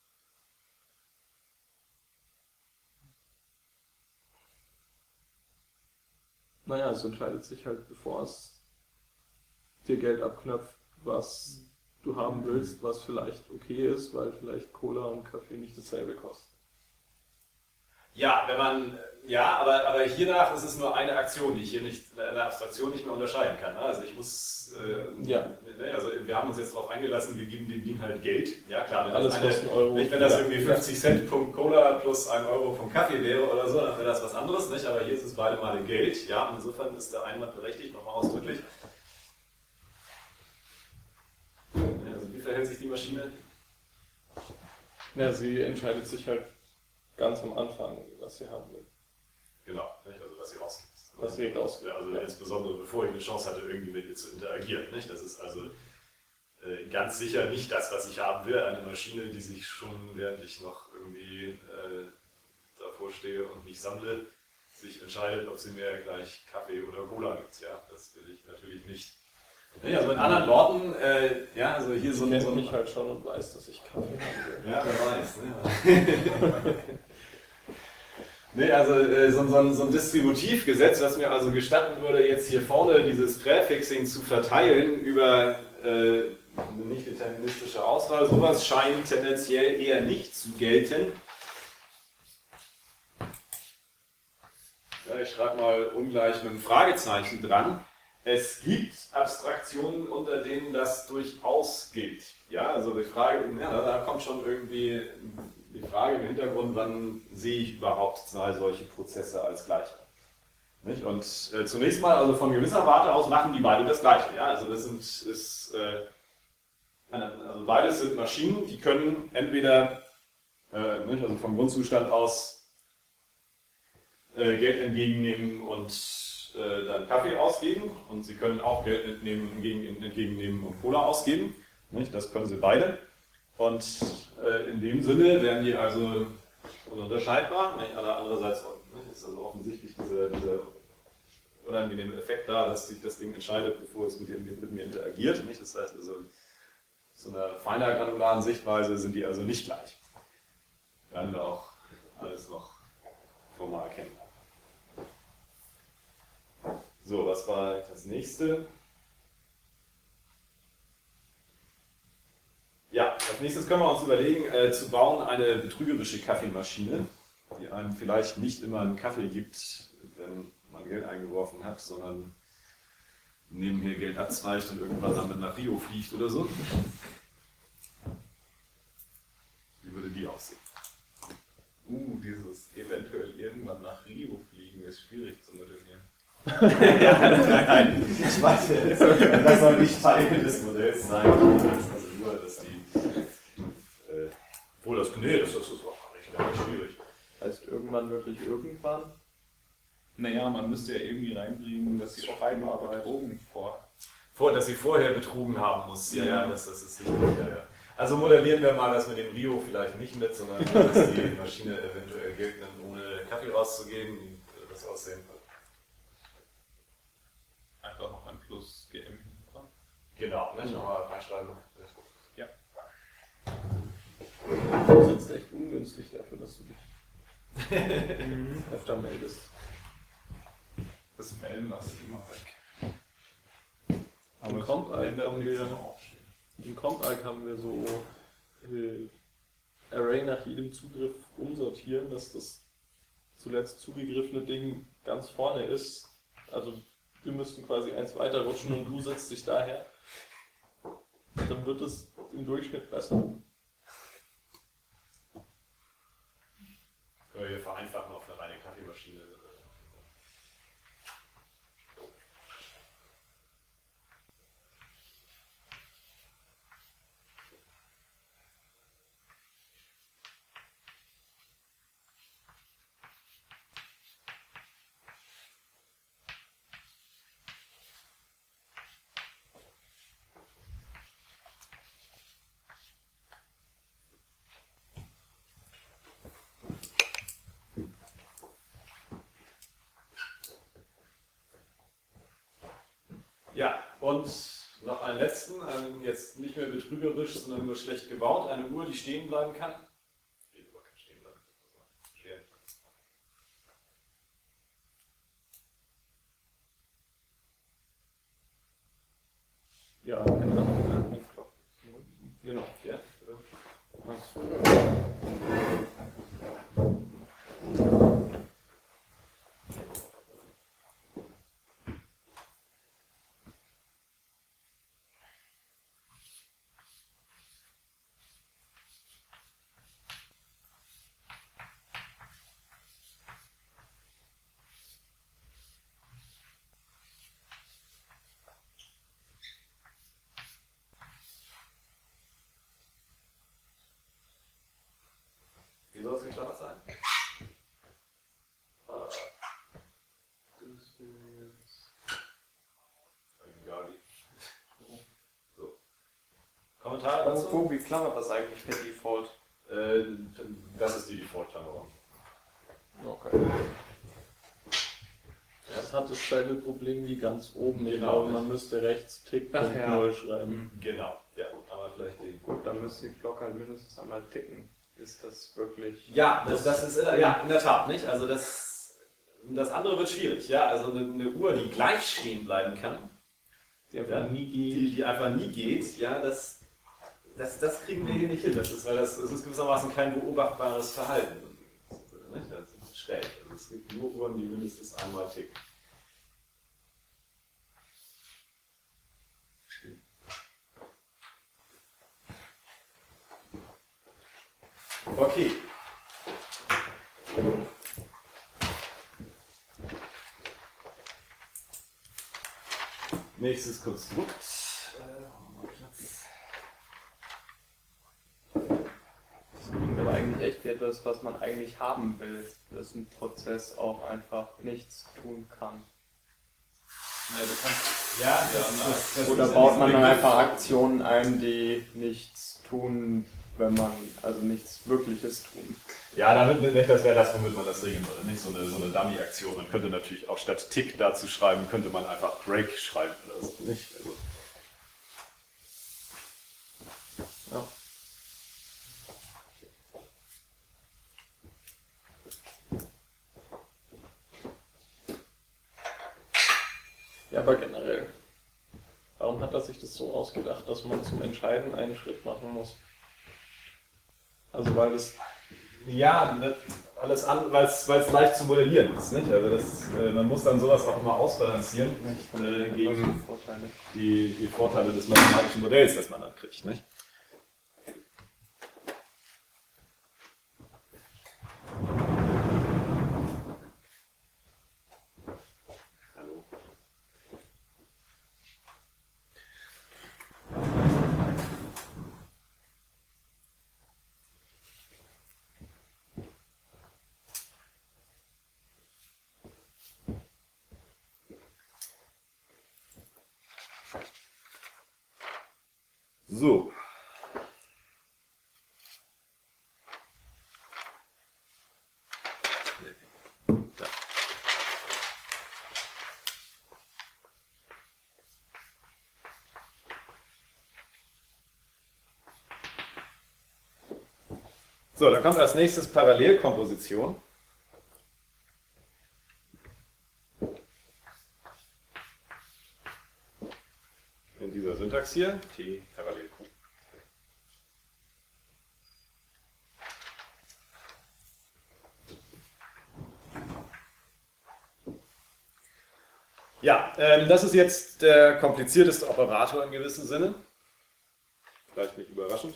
naja, es entscheidet sich halt, bevor es dir Geld abknöpft, was du haben willst, was vielleicht okay ist, weil vielleicht Cola und Kaffee nicht dasselbe kosten. Ja, wenn man, ja, aber, aber hiernach ist es nur eine Aktion, die ich hier nicht, in der Abstraktion nicht mehr unterscheiden kann. Also ich muss, äh, Ja. ne, also wir haben uns jetzt darauf eingelassen, wir geben dem Ding halt Geld. Ja klar, wenn Alles das, eine, kostet einen Euro. nicht, wenn das Ja. irgendwie fünfzig Cent pro Cola plus ein Euro vom Kaffee wäre oder so, dann wäre das was anderes, nicht? Aber hier ist es beide Male Geld. Ja, insofern ist der Einwand berechtigt, nochmal ausdrücklich. Also wie verhält sich die Maschine? Ja, sie entscheidet sich halt ganz am Anfang, was sie haben will. Genau, nicht? Also was sie rausgibt. Was sie rausgibt. Ja, also Ja. insbesondere bevor ich eine Chance hatte, irgendwie mit ihr zu interagieren. Nicht? Das ist also äh, ganz sicher nicht das, was ich haben will. Eine Maschine, die sich schon, während ich noch irgendwie äh, davor stehe und mich sammle, sich entscheidet, ob sie mir gleich Kaffee oder Cola gibt. Ja, das will ich natürlich nicht. Ja, also mit anderen Worten, äh, ja, also hier so Sie ein... kennt So mich halt schon und weiß, dass ich Kaffee haben will. ja, wer weiß. Ne? Nee, also äh, so, so, ein, so ein Distributivgesetz, das mir also gestatten würde, jetzt hier vorne dieses Präfixing zu verteilen über äh, eine nicht deterministische Auswahl, sowas scheint tendenziell eher nicht zu gelten. Ja, ich schreibe mal ungleich mit einem Fragezeichen dran. Es gibt Abstraktionen, unter denen das durchaus gilt. Ja, also die Frage, ja, da kommt schon irgendwie die Frage im Hintergrund, wann sehe ich überhaupt zwei solche Prozesse als gleiche. Nicht? Und äh, zunächst mal, also von gewisser Warte aus machen die beide das Gleiche. Ja? Also das sind, ist, äh, also beides sind Maschinen, die können entweder äh, nicht, also vom Grundzustand aus äh, Geld entgegennehmen und äh, dann Kaffee ausgeben, und sie können auch Geld entnehmen, entgegen, entgegennehmen und Cola ausgeben. Nicht? Das können sie beide. Und äh, in dem Sinne werden die also ununterscheidbar. Nicht? Aber andererseits nicht? Ist also offensichtlich dieser, dieser unangenehme Effekt da, dass sich das Ding entscheidet, bevor es mit, dem, mit mir interagiert. Nicht? Das heißt also, zu einer feiner granularen Sichtweise sind die also nicht gleich. Werden wir auch alles noch formal erkennen. So, was war das nächste? Ja, als nächstes können wir uns überlegen, äh, zu bauen eine betrügerische Kaffeemaschine, die einem vielleicht nicht immer einen Kaffee gibt, wenn man Geld eingeworfen hat, sondern nebenher Geld abzweigt und irgendwann damit nach Rio fliegt oder so. Wie würde die aussehen? Uh, dieses eventuell irgendwann nach Rio fliegen ist schwierig zu modellieren. Ja, nein, nein, ich weiß jetzt. Das soll nicht Teil des Modells sein. Also nur, dass die. Äh, obwohl das. Nee, das, das ist auch nicht, gar nicht schwierig. Heißt irgendwann wirklich irgendwann? Naja, man müsste ja irgendwie reinbringen, dass sie auch einmal betrogen vor. Vor, dass sie vorher betrogen haben muss. Ja, ja, das, das ist sicher. Ja, ja. Also modellieren wir mal das mit dem Rio vielleicht nicht mit, sondern dass die Maschine eventuell Geld nimmt, ohne Kaffee rauszugeben. Wie würde das aussehen? Einfach noch ein Plus G M dran. Genau, ne? Nochmal reinschreiben. Ja. Das ist jetzt echt ungünstig dafür, dass du dich öfter meldest. Das Melden lasse ich immer weg. Im es Comp-Alk ändert haben nichts wir, am Aufstehen. im Comp-Alk haben wir so äh, Array nach jedem Zugriff umsortieren, dass das zuletzt zugegriffene Ding ganz vorne ist. Also wir müssten quasi eins weiter rutschen und du setzt dich daher. Dann wird es im Durchschnitt besser. Wir vereinfachen auf eine verschiedene. Ja, und noch einen letzten, einen jetzt nicht mehr betrügerisch, sondern nur schlecht gebaut. Eine Uhr, die stehen bleiben kann. Die Uhr kann stehen bleiben. Schwer. Ja, genau. Genau, ja. Wie soll es geklappert sein? Egal wie. So. Kommentare dazu? Wo, wie klammert das eigentlich per Default? Äh, das ist die Default-Klammerung. Okay. Das hat dasselbe Problem wie ganz oben. Ich Genau. glaube, man müsste rechts Tick Ach Punkt ja. null schreiben. Genau, ja. Aber vielleicht die. Gut, dann müsste die Glocke halt mindestens einmal ticken. Ist das wirklich... Ja, das, das ist äh, ja in der Tat, nicht? Also das, das andere wird schwierig, ja. Also eine, eine Uhr, die gleich stehen bleiben kann, Die einfach ja, nie geht. die, die einfach nie geht, ja, das, das, das kriegen wir hier nicht hin. Das ist, weil das, das ist gewissermaßen kein beobachtbares Verhalten. Nicht? Das ist schräg. Also es gibt nur Uhren, die mindestens einmal ticken. Okay. Nächstes Konstrukt. Das klingt aber eigentlich echt wie etwas, was man eigentlich haben will, dass ein Prozess auch einfach nichts tun kann. Ja, du kannst, Ja, Ja, das, das, das Oder ist baut in man diesem dann Begriff- einfach Aktionen ein, die nichts tun, wenn man, also nichts Wirkliches tun? Ja, damit, nicht, das wäre das, womit man das regeln würde. Nicht so eine, so eine Dummy-Aktion. Man könnte natürlich auch statt Tick dazu schreiben, könnte man einfach Break schreiben oder so. Nicht? Also, Ja. Ja, aber generell. Warum hat er sich das so ausgedacht, dass man zum Entscheiden einen Schritt machen muss? Also weil das ja, ne, alles an, weil es leicht zu modellieren ist. Nicht? Also das, äh, man muss dann sowas auch immer ausbalancieren äh, gegen Vorteile. die, die Vorteile des mathematischen Modells, das man dann kriegt. Nicht? Hallo. So. Da. So, dann kommt als nächstes Parallelkomposition. In dieser Syntax hier, T parallel Q. Ja, ähm, das ist jetzt der komplizierteste Operator in gewissem Sinne. Vielleicht nicht überraschend.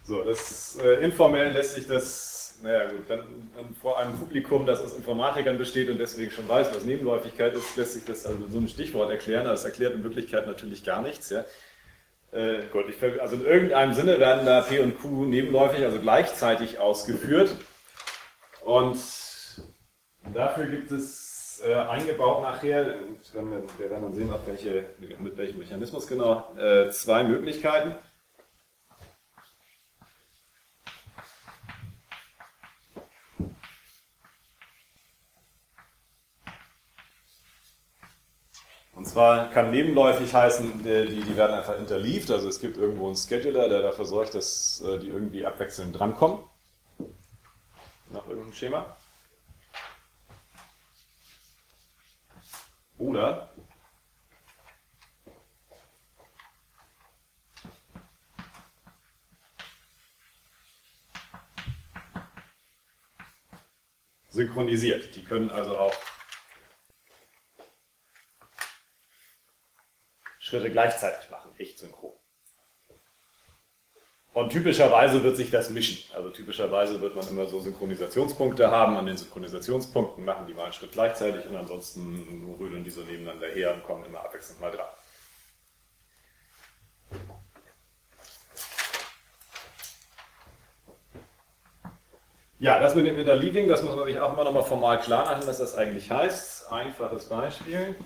So, das äh, informell lässt sich das, naja gut, dann, dann vor einem Publikum, das aus Informatikern besteht und deswegen schon weiß, was Nebenläufigkeit ist, lässt sich das also mit so einem Stichwort erklären. Das erklärt in Wirklichkeit natürlich gar nichts. Ja. Äh, gut, ich, also in irgendeinem Sinne werden da P und Q nebenläufig, also gleichzeitig ausgeführt. Und dafür gibt es äh, eingebaut nachher, wir, wir werden dann sehen, auf welche, mit welchem Mechanismus genau, äh, zwei Möglichkeiten. Und zwar kann nebenläufig heißen, die, die werden einfach interleaved, also es gibt irgendwo einen Scheduler, der dafür sorgt, dass die irgendwie abwechselnd drankommen. Nach irgendeinem Schema. Oder synchronisiert. Die können also auch Schritte gleichzeitig machen, echt synchron. Und typischerweise wird sich das mischen. Also typischerweise wird man immer so Synchronisationspunkte haben. An den Synchronisationspunkten machen die mal einen Schritt gleichzeitig und ansonsten rühren die so nebeneinander her und kommen immer abwechselnd mal dran. Ja, das mit dem Interleaving, das muss man sich auch immer noch mal formal klar machen, was das eigentlich heißt. Einfaches Beispiel.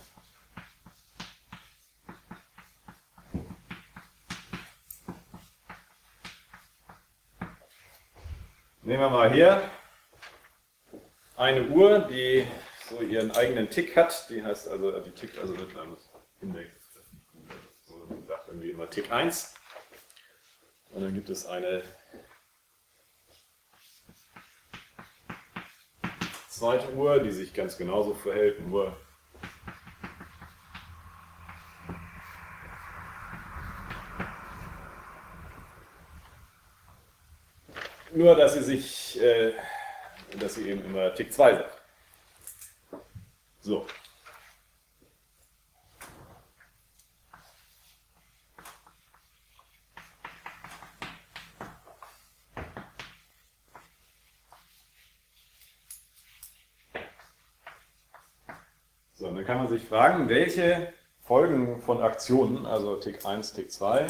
Nehmen wir mal hier eine Uhr, die so ihren eigenen Tick hat. Die heißt also, die tickt also mit einem Index. So sagt irgendwie immer Tick eins. Und dann gibt es eine zweite Uhr, die sich ganz genauso verhält, nur Nur, dass sie sich, äh, dass sie eben immer Tick zwei sagt. So. So, und dann kann man sich fragen, welche Folgen von Aktionen, also Tick eins, Tick zwei,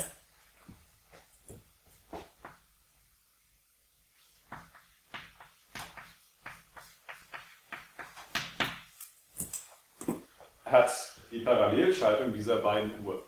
hat die Parallelschaltung dieser beiden Uhren.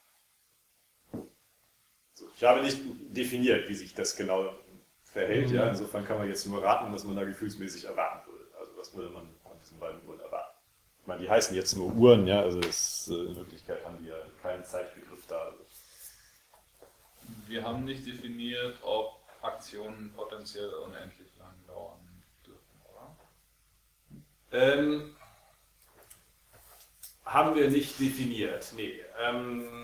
So, ich habe nicht definiert, wie sich das genau verhält. Mhm. Ja, insofern kann man jetzt nur raten, was man da gefühlsmäßig erwarten würde. Also was würde man von diesen beiden Uhren erwarten. Ich meine, die heißen jetzt nur Uhren, ja, also das, in Wirklichkeit haben die ja keinen Zeitbegriff da. Also. Wir haben nicht definiert, ob Aktionen potenziell unendlich lang dauern dürfen, oder? Ähm, Haben wir nicht definiert. Nee. Ähm,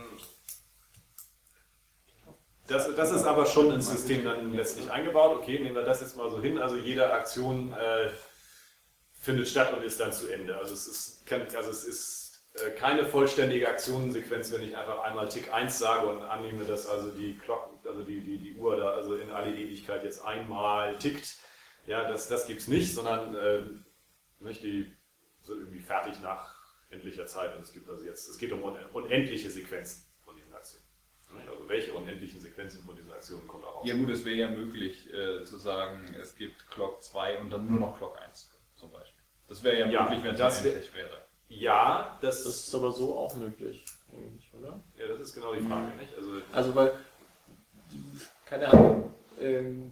das, das ist aber schon ins System dann letztlich eingebaut. Okay, nehmen wir das jetzt mal so hin. Also jede Aktion äh, findet statt und ist dann zu Ende. Also es ist, also es ist äh, keine vollständige Aktionensequenz, wenn ich einfach einmal Tick eins sage und annehme, dass also die Glocken, also die, die, die Uhr da also in alle Ewigkeit jetzt einmal tickt. Ja, das, das gibt es nicht, sondern äh, die sind irgendwie fertig nach endlicher Zeit und es gibt also jetzt, es geht um unendliche Sequenzen von diesen Aktionen. Also welche unendlichen Sequenzen von diesen Aktionen kommt auch raus? Ja gut, es wäre ja möglich äh, zu sagen, es gibt Clock zwei und dann nur noch Clock eins zum Beispiel. Das wäre ja, ja möglich, wenn das unendlich wäre. Ja, das, das ist aber so auch möglich, eigentlich, oder? Ja, das ist genau die Frage, mhm. nicht? Also, also weil, keine Ahnung, ähm,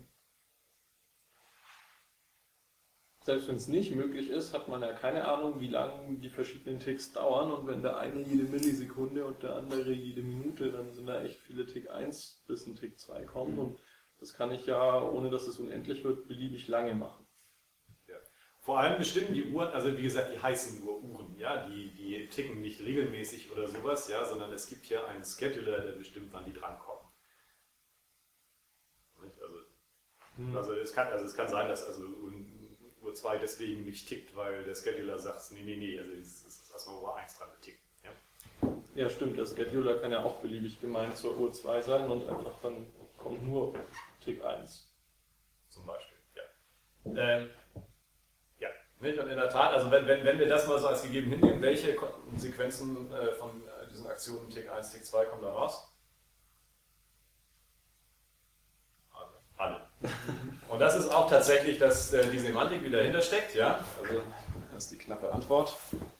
selbst wenn es nicht möglich ist, hat man ja keine Ahnung, wie lange die verschiedenen Ticks dauern. Und wenn der eine jede Millisekunde und der andere jede Minute, dann sind da echt viele Tick eins bis ein Tick zwei kommen. Und das kann ich ja, ohne dass es unendlich wird, beliebig lange machen. Ja. Vor allem bestimmen die Uhren, also wie gesagt, die heißen nur Uhren, ja, die, die ticken nicht regelmäßig oder sowas, ja, sondern es gibt ja einen Scheduler, der bestimmt, wann die drankommen. Also, hm. also, es kann, also es kann sein, dass also Uhr zwei deswegen nicht tickt, weil der Scheduler sagt, nee, nee, nee, also es ist erstmal Uhr eins dran getickt. Ja? Ja, stimmt, der Scheduler kann ja auch beliebig gemeint zur Uhr zwei sein und einfach dann kommt nur Tick eins. Zum Beispiel, ja. Ähm, ja, nicht? Und in der Tat, also wenn, wenn, wenn wir das mal so als gegeben hinnehmen, welche Sequenzen äh, von äh, diesen Aktionen Tick eins, Tick zwei kommen da raus? Alle. Und das ist auch tatsächlich das, äh, die Semantik, die dahinter steckt, ja. Also das ist die knappe Antwort.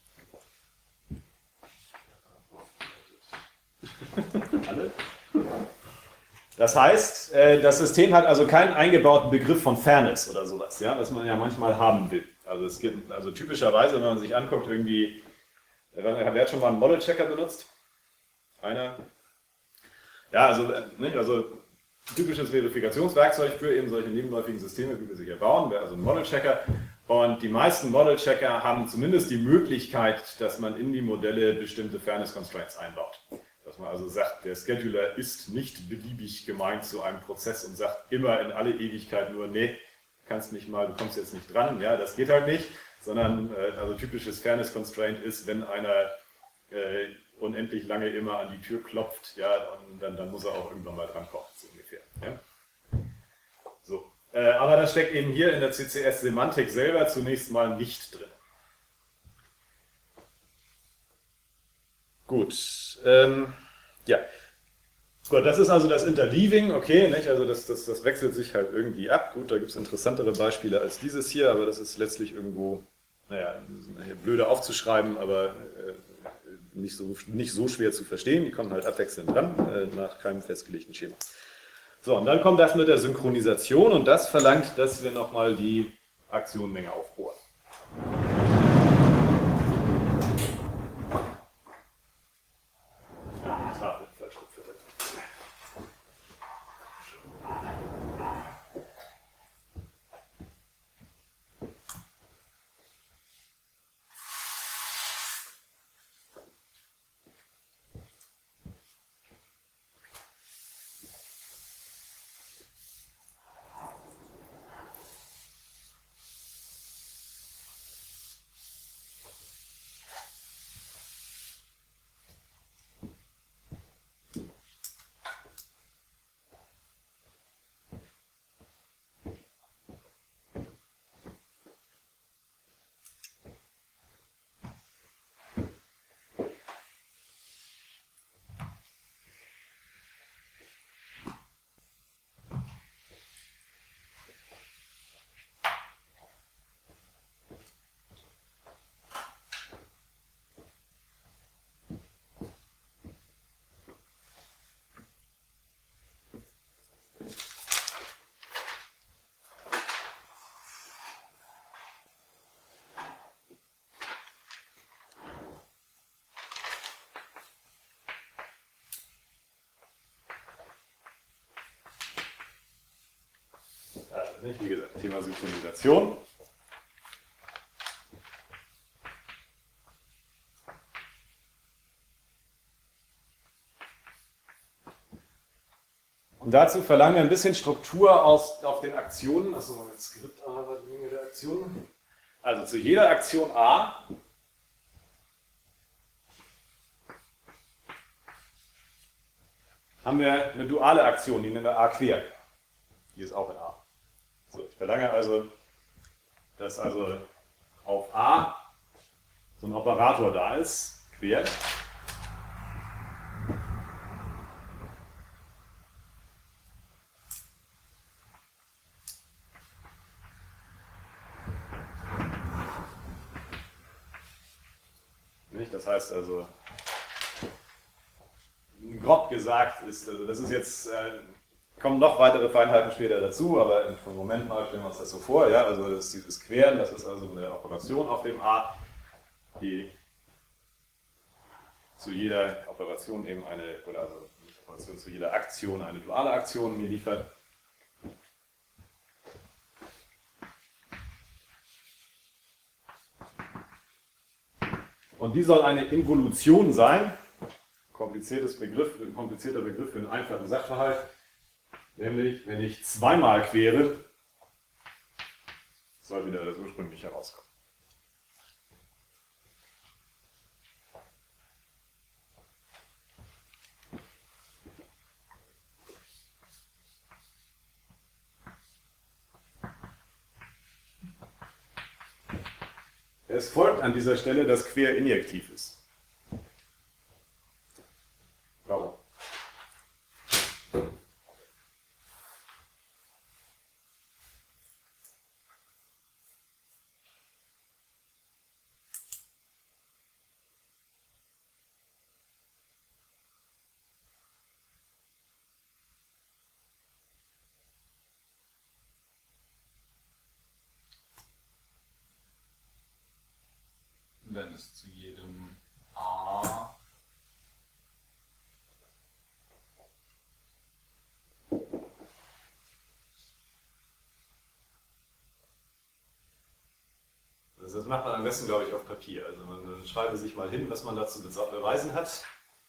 Alle. Das heißt, äh, das System hat also keinen eingebauten Begriff von Fairness oder sowas, ja, was man ja manchmal haben will. Also es gibt, also typischerweise, wenn man sich anguckt, irgendwie, wer hat schon mal einen Model-Checker benutzt? Einer? Ja, also, äh, nicht, also typisches Verifikationswerkzeug für eben solche nebenläufigen Systeme, wie wir sie hier bauen, wäre also ein Model-Checker. Und die meisten Model-Checker haben zumindest die Möglichkeit, dass man in die Modelle bestimmte Fairness-Constraints einbaut. Dass man also sagt, der Scheduler ist nicht beliebig gemeint zu einem Prozess und sagt immer in alle Ewigkeit nur, nee, kannst nicht mal, du kommst jetzt nicht dran, ja, das geht halt nicht, sondern äh, also typisches Fairness-Constraint ist, wenn einer äh, unendlich lange immer an die Tür klopft, ja, und dann, dann muss er auch irgendwann mal drankommen, so ungefähr. Ja. So. Äh, aber das steckt eben hier in der C C S-Semantik selber zunächst mal nicht drin. Gut. Ähm, ja. Gut, das ist also das Interleaving, okay, nicht? Also das, das, das wechselt sich halt irgendwie ab. Gut, da gibt es interessantere Beispiele als dieses hier, aber das ist letztlich irgendwo, naja, blöde aufzuschreiben, aber äh, nicht so, nicht so schwer zu verstehen. Die kommen halt abwechselnd dran, äh, nach keinem festgelegten Schema. So, und dann kommt das mit der Synchronisation und das verlangt, dass wir nochmal die Aktionenmenge aufbohren. Wie gesagt, Thema Synchronisation. Und dazu verlangen wir ein bisschen Struktur aus, auf den Aktionen. Also mein Skript A war die Menge der Aktionen. Also zu jeder Aktion A haben wir eine duale Aktion, die nennen wir A quer. Die ist auch in A. So, ich verlange also, dass also auf A so ein Operator da ist, quer. Nicht? Das heißt also, grob gesagt ist, also das ist jetzt, äh, kommen noch weitere Feinheiten später dazu, aber im Moment mal stellen wir uns das so vor, ja, also das ist dieses Queren, das ist also eine Operation auf dem A, die zu jeder Operation eben eine, oder also nicht Operation, zu jeder Aktion eine duale Aktion mir liefert. Und die soll eine Involution sein, kompliziertes Begriff, ein komplizierter Begriff für einen einfachen Sachverhalt, nämlich wenn ich zweimal quere, soll wieder das ursprüngliche herauskommen. Es folgt an dieser Stelle, dass quer injektiv ist. Warum? Wenn es zu jedem A Also das macht man am besten, glaube ich, auf Papier. Also man, man schreibe sich mal hin, was man dazu besa- beweisen hat.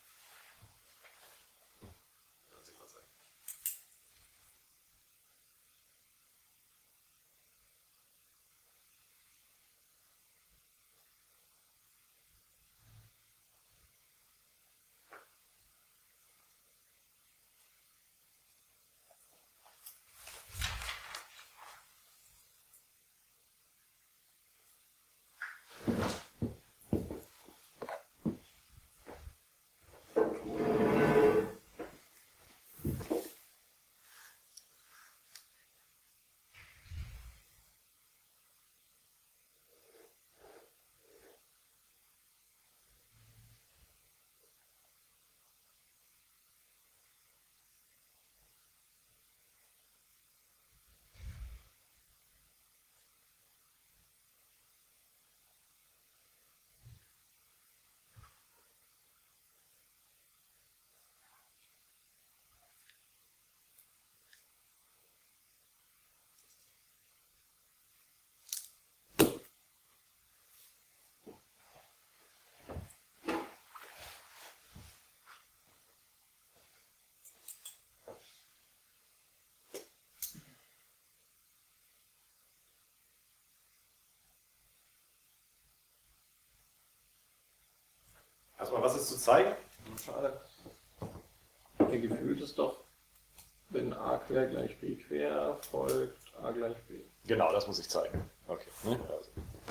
Erstmal, was ist zu zeigen? Schade. Der gefühlt ist doch, wenn a quer gleich b quer, folgt a gleich b. Genau, das muss ich zeigen. Okay. Ne? Also.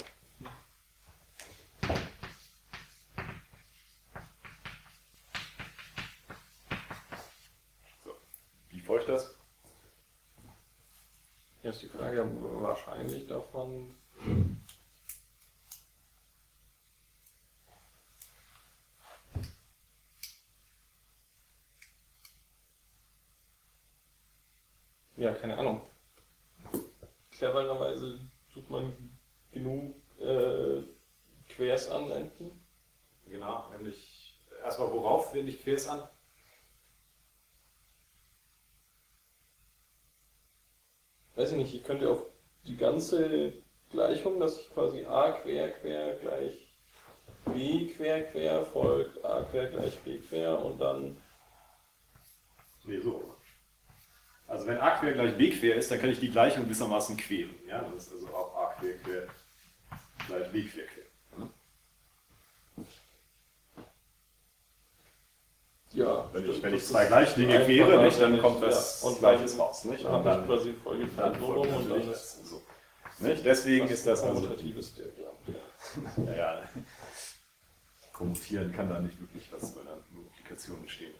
So. Wie folgt das? Jetzt die Frage, wahrscheinlich davon. Ja, keine Ahnung. Clevererweise tut man genug äh, Quers anwenden. Genau, nämlich erstmal worauf wende ich Quers an? Weiß ich nicht, ich könnte auf die ganze Gleichung, dass ich quasi a quer quer gleich b quer quer folgt a quer gleich b quer und dann. Nee, so. Also wenn a quer gleich b quer ist, dann kann ich die Gleichung gewissermaßen queren. Ja? Das ist also auch a quer quer gleich b quer quer. Ja, Wenn ich, das- wenn ich das zwei ist gleiche Dinge einfacher, quere, nicht, dann wenn kommt ich- was ja, und Gleiches dann- raus. Nicht? Dann Und habe ich dann, quasi ein folgefällt dann rum folgt und dann natürlich ist das. So. Nicht? Deswegen ist das also. kommutatives Diagramm. Ja, ja. Kommutieren kann da nicht wirklich was bei einer Multiplikation entstehen.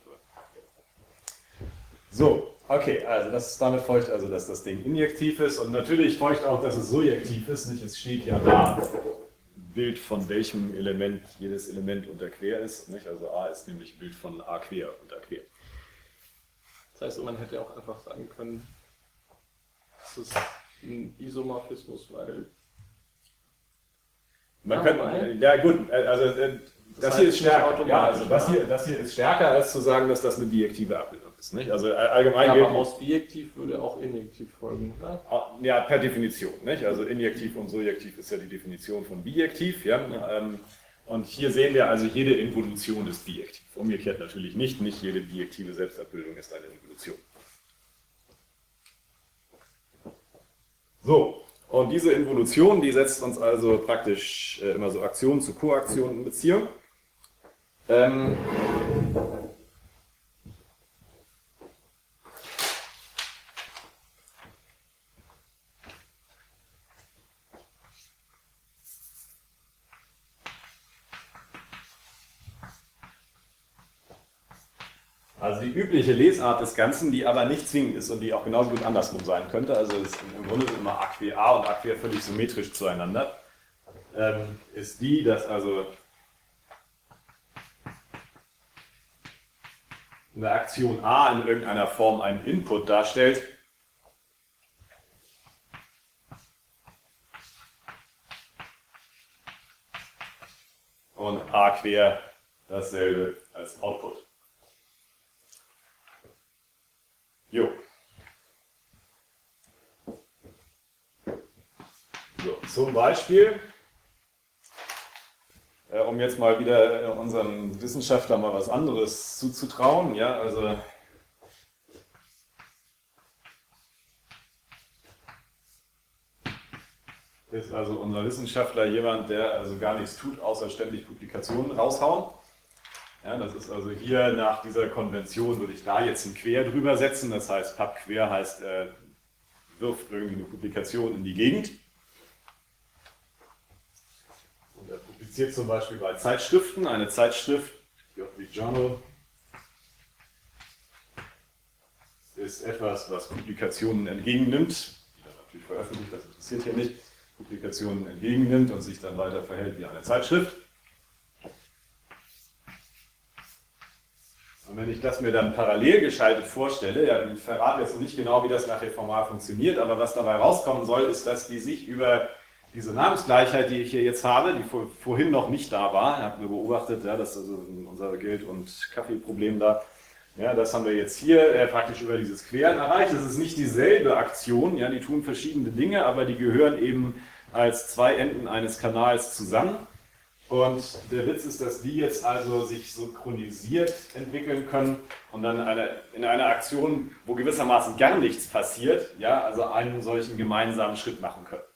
So, okay, also das, damit folgt also, dass das Ding injektiv ist und natürlich folgt auch, dass es surjektiv ist. Nicht? Es steht ja da, Bild von welchem Element jedes Element unter quer ist. Nicht? Also A ist nämlich Bild von A quer unter quer. Das heißt, man hätte auch einfach sagen können, es ist ein Isomorphismus, weil. Man Ja, könnte, wobei- ja gut, also äh, das, Das hier heißt ist stärker. nicht Ja, also automatisch, das ne? hier, das hier ist stärker, als zu sagen, dass das eine bijektive Abbildung ist. Nicht? Also äh, allgemein Ja, gilt, aber aus bijektiv würde auch injektiv folgen, oder? ja, per Definition. Nicht? Also injektiv und surjektiv ist ja die Definition von bijektiv. Ja? Ähm, und hier sehen wir also, jede Involution ist bijektiv. Umgekehrt natürlich nicht. Nicht jede bijektive Selbstabbildung ist eine Involution. So. Und diese Involution, die setzt uns also praktisch äh, immer so Aktion zu Koaktion in Beziehung. Ähm, Also die übliche Lesart des Ganzen, die aber nicht zwingend ist und die auch genauso gut andersrum sein könnte, also ist im Grunde sind immer A quer A und A quer völlig symmetrisch zueinander, ähm, ist die, dass also eine Aktion A in irgendeiner Form einen Input darstellt, und A quer dasselbe als Output. Jo. So, zum Beispiel, äh, um jetzt mal wieder äh, unseren Wissenschaftlern mal was anderes zuzutrauen, ja, also ist also unser Wissenschaftler jemand, der also gar nichts tut, außer ständig Publikationen raushauen. Ja, das ist also hier nach dieser Konvention, würde ich da jetzt ein Quer drüber setzen. Das heißt, Pub Quer heißt, er wirft irgendwie eine Publikation in die Gegend. Und er publiziert zum Beispiel bei Zeitschriften. Eine Zeitschrift, J V Journal, ist etwas, was Publikationen entgegennimmt, die dann natürlich veröffentlicht, das interessiert hier nicht, Publikationen entgegennimmt und sich dann weiter verhält wie eine Zeitschrift. Und wenn ich das mir dann parallel geschaltet vorstelle, ja, ich verrate jetzt nicht genau, wie das nachher formal funktioniert, aber was dabei rauskommen soll, ist, dass die sich über diese Namensgleichheit, die ich hier jetzt habe, die vor, vorhin noch nicht da war, hatten wir beobachtet, ja, das ist also unser Geld- und Kaffeeproblem da, ja, das haben wir jetzt hier äh, praktisch über dieses Queren erreicht. Das ist nicht dieselbe Aktion, ja, die tun verschiedene Dinge, aber die gehören eben als zwei Enden eines Kanals zusammen. Und der Witz ist, dass die jetzt also sich synchronisiert entwickeln können und dann eine, in einer Aktion, wo gewissermaßen gar nichts passiert, ja, also einen solchen gemeinsamen Schritt machen können.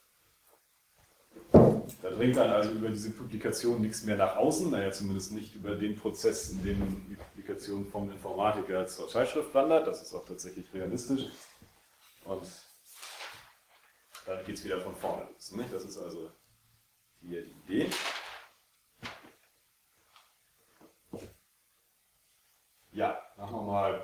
Da dringt dann also über diese Publikation nichts mehr nach außen, naja, zumindest nicht über den Prozess, in dem die Publikation vom Informatiker zur Zeitschrift wandert, das ist auch tatsächlich realistisch. Und dann geht es wieder von vorne los. Nicht? Das ist also hier die Idee. Ja, machen wir mal.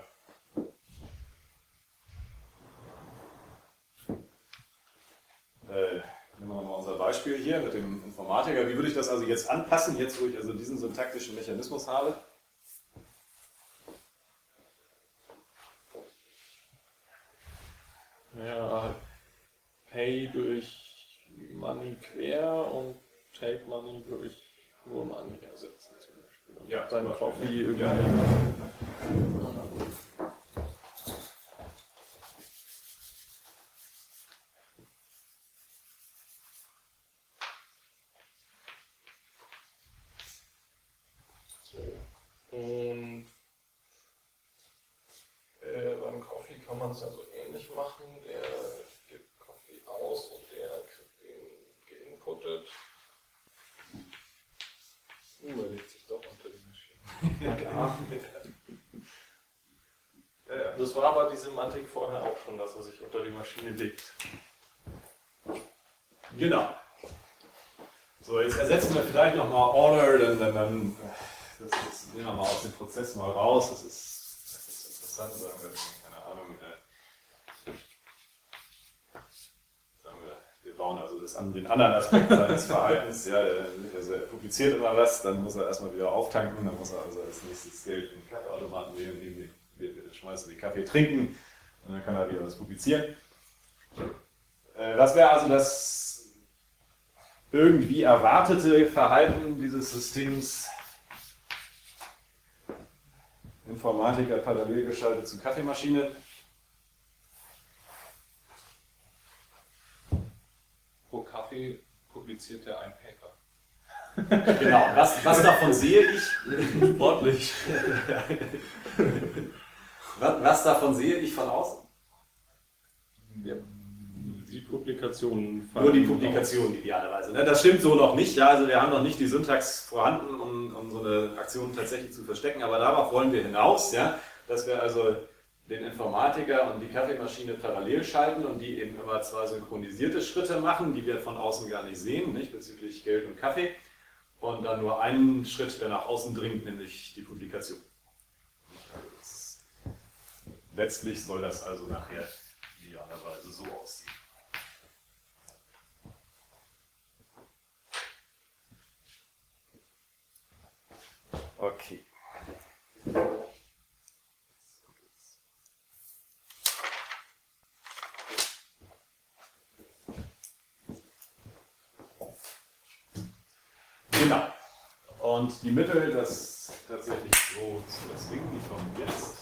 Äh, nehmen wir mal unser Beispiel hier mit dem Informatiker. Wie würde ich das also jetzt anpassen, jetzt wo ich also diesen syntaktischen Mechanismus habe? Ja, Pay durch Money quer und Take Money durch nur Money ersetzen zum Beispiel. Und Ja, dann Coffee irgendwie. Ja. Und äh, beim Coffee kann man es ja so ähnlich machen. Der gibt Coffee aus und der kriegt den geinputtet. Uh, er legt sich doch unter die Maschine. Ja. Ja, ja. Das war aber die Semantik vorher auch schon, dass er sich unter die Maschine legt. Genau. So, jetzt ersetzen wir vielleicht nochmal Order, dann, dann, dann das, das nehmen wir mal aus dem Prozess mal raus. Das ist, das ist interessant, sagen wir, keine Ahnung. Äh, sagen wir, wir bauen also das an den anderen Aspekt seines Verhaltens. Ja, also er publiziert immer was, dann muss er erstmal wieder auftanken, dann muss er also als nächstes Geld in den Kaffeeautomaten nehmen, wir, wir, wir schmeißen den Kaffee trinken und dann kann er wieder was publizieren. Äh, das wäre also das irgendwie erwartete Verhalten dieses Systems. Informatiker parallel geschaltet zur Kaffeemaschine. Pro Kaffee publiziert er ein Paper. Genau, was, was davon sehe ich? Sportlich. was, was davon sehe ich von außen? Ja. Die Publikationen. Nur die Publikation idealerweise. Ne? Das stimmt so noch nicht. Ja? Also wir haben noch nicht die Syntax vorhanden, um, um so eine Aktion tatsächlich zu verstecken, aber darauf wollen wir hinaus, ja? Dass wir also den Informatiker und die Kaffeemaschine parallel schalten und die eben immer zwei synchronisierte Schritte machen, die wir von außen gar nicht sehen, nicht? Bezüglich Geld und Kaffee. Und dann nur einen Schritt, der nach außen dringt, nämlich die Publikation. Also das letztlich soll das also nachher idealerweise so aussehen. Okay. Genau. Und die Mittel, das tatsächlich so zu erzwingen, die kommen jetzt.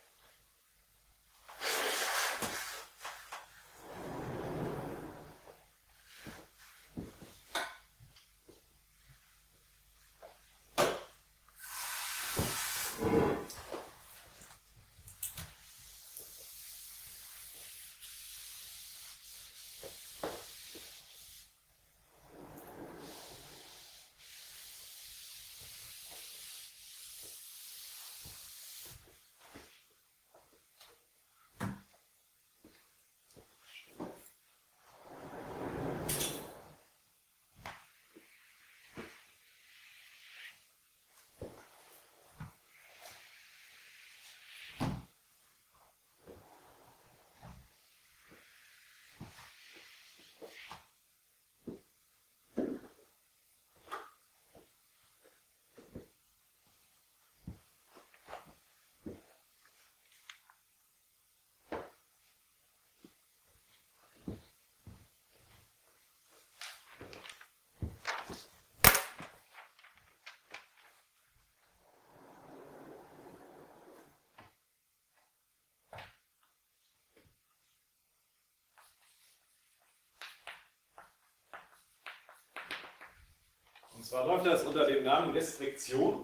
Und zwar läuft das unter dem Namen Restriktion.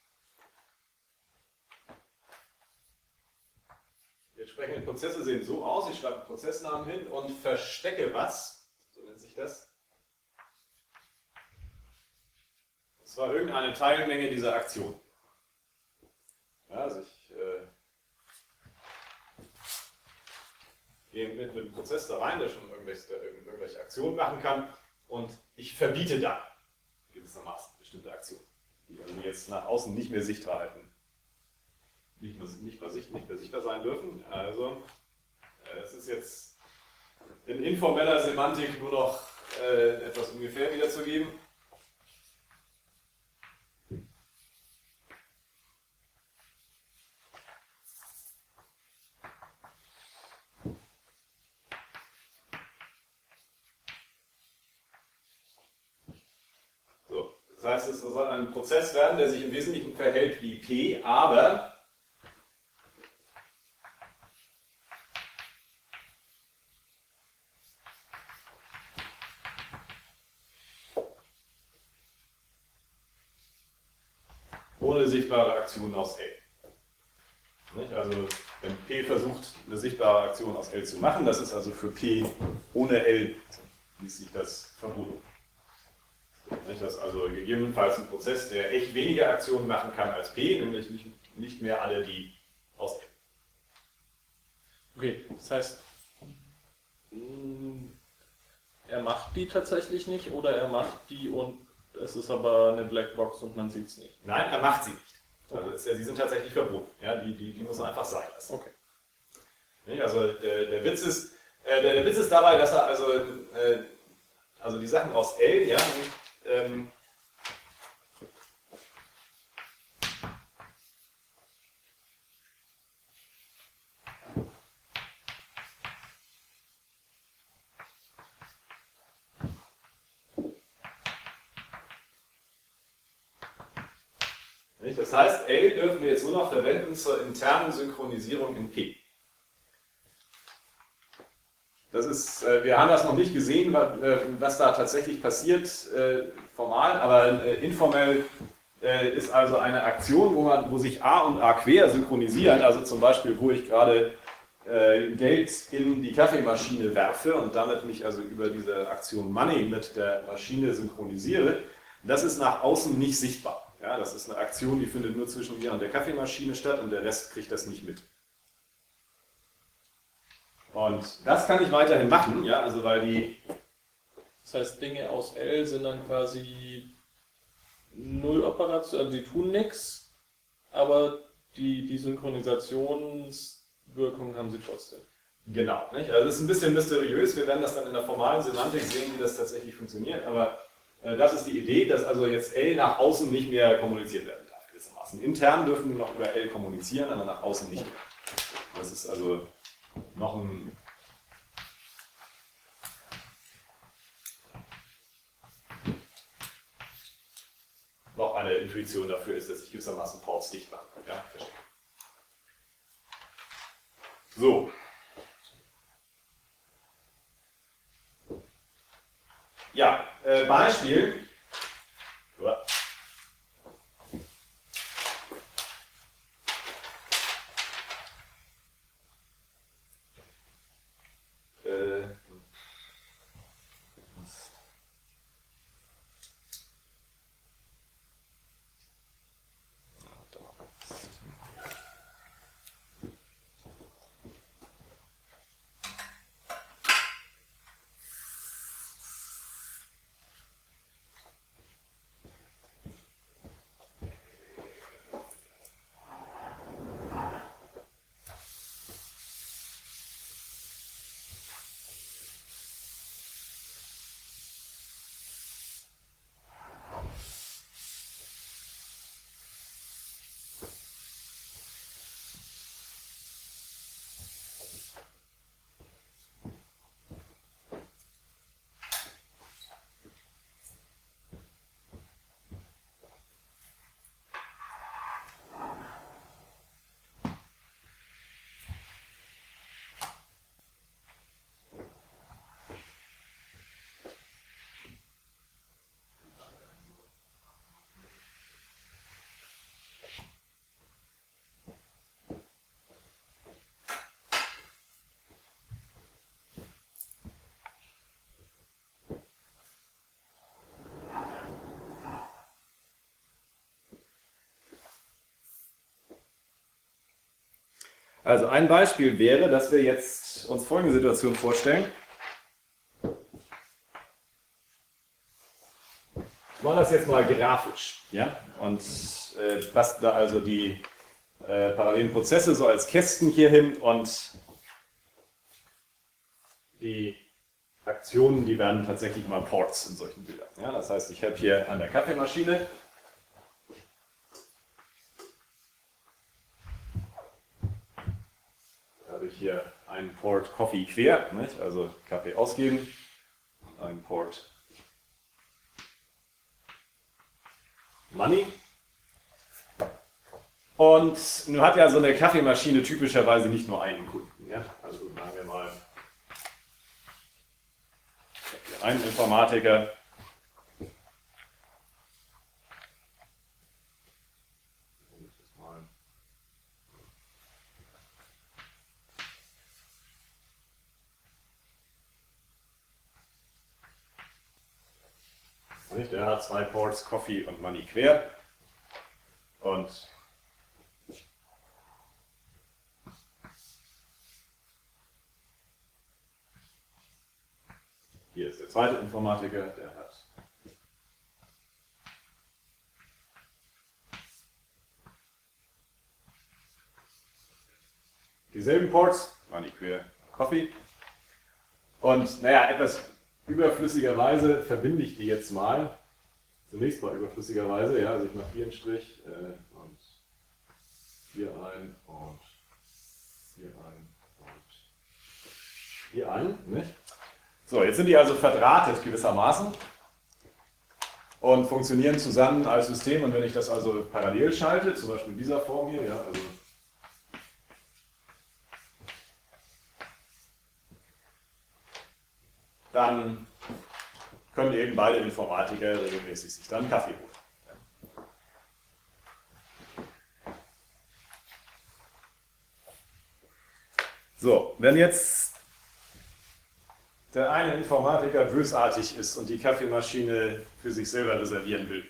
Die entsprechenden Prozesse sehen so aus, ich schreibe einen Prozessnamen hin und verstecke was, so nennt sich das. Und zwar irgendeine Teilmenge dieser Aktion. Ja, also ich äh, gehe mit einem Prozess da rein, der schon irgendwelche, irgendwelche Aktionen machen kann, und ich verbiete dann gewissermaßen bestimmte Aktionen, die also jetzt nach außen nicht mehr sichtbar halten, nicht mehr, nicht mehr, sicht, nicht mehr sichtbar sein dürfen. Also es ist jetzt in informeller Semantik nur noch äh, etwas ungefähr wiederzugeben. Das heißt, es soll ein Prozess werden, der sich im Wesentlichen verhält wie P, aber ohne sichtbare Aktionen aus L. Also wenn P versucht, eine sichtbare Aktion aus L zu machen, das ist also für P ohne L, ließ sich das verboten. Das ist also gegebenenfalls ein Prozess, der echt weniger Aktionen machen kann als P, nämlich nicht, nicht mehr alle, die aus L. Okay, das heißt, er macht die tatsächlich nicht oder er macht die und es ist aber eine Blackbox und man sieht es nicht? Nein, er macht sie nicht. Also ist ja, sie sind tatsächlich verboten. Ja, die, die, die muss man einfach sein lassen. Okay. Also der, der, Witz ist, äh, der, der Witz ist dabei, dass er also, äh, also die Sachen aus L, ja, ähm, das heißt, L dürfen wir jetzt nur noch verwenden zur internen Synchronisierung in P. Das ist, wir haben das noch nicht gesehen, was da tatsächlich passiert, formal, aber informell ist also eine Aktion, wo, man, wo sich A und A quer synchronisieren, also zum Beispiel, wo ich gerade Geld in die Kaffeemaschine werfe und damit mich also über diese Aktion Money mit der Maschine synchronisiere. Das ist nach außen nicht sichtbar. Ja, das ist eine Aktion, die findet nur zwischen mir und der Kaffeemaschine statt und der Rest kriegt das nicht mit. Und das kann ich weiterhin machen, ja, also weil die... Das heißt, Dinge aus L sind dann quasi null Operation, also die tun nichts, aber die, die Synchronisationsdinge Wirkung haben sie trotzdem. Genau. Nicht? Also das ist ein bisschen mysteriös. Wir werden das dann in der formalen Semantik sehen, wie das tatsächlich funktioniert. Aber äh, das ist die Idee, dass also jetzt L nach außen nicht mehr kommuniziert werden darf, gewissermaßen. Intern dürfen wir noch über L kommunizieren, aber nach außen nicht mehr. Das ist also noch ein noch eine Intuition dafür ist, dass ich gewissermaßen Ports dicht mache. Ja, verstehe. So. Ja, äh, Beispiel. Uah. Äh, Also ein Beispiel wäre, dass wir jetzt uns folgende Situation vorstellen. Ich mache das jetzt mal grafisch. Ja? Und äh, bastle da also die äh, parallelen Prozesse so als Kästen hier hin und die Aktionen, die werden tatsächlich mal Ports in solchen Bildern. Ja? Das heißt, ich habe hier an der Kaffeemaschine habe ich hier einen Port Coffee quer, nicht? Also Kaffee ausgeben, ein Port Money. Und nun hat ja so eine Kaffeemaschine typischerweise nicht nur einen Kunden. Ja? Also sagen wir mal, ich habe hier einen Informatiker. Der hat zwei Ports, Coffee und Money quer. Und hier ist der zweite Informatiker, der hat dieselben Ports, Money quer, Coffee. Und naja, etwas überflüssigerweise verbinde ich die jetzt mal. Zunächst mal überflüssigerweise, ja, also ich mache hier einen Strich äh, und hier ein und hier ein und hier ein. Nicht? So, jetzt sind die also verdrahtet gewissermaßen und funktionieren zusammen als System. Und wenn ich das also parallel schalte, zum Beispiel in dieser Form hier, ja, also dann können eben beide Informatiker regelmäßig sich dann Kaffee holen. So, wenn jetzt der eine Informatiker bösartig ist und die Kaffeemaschine für sich selber reservieren will,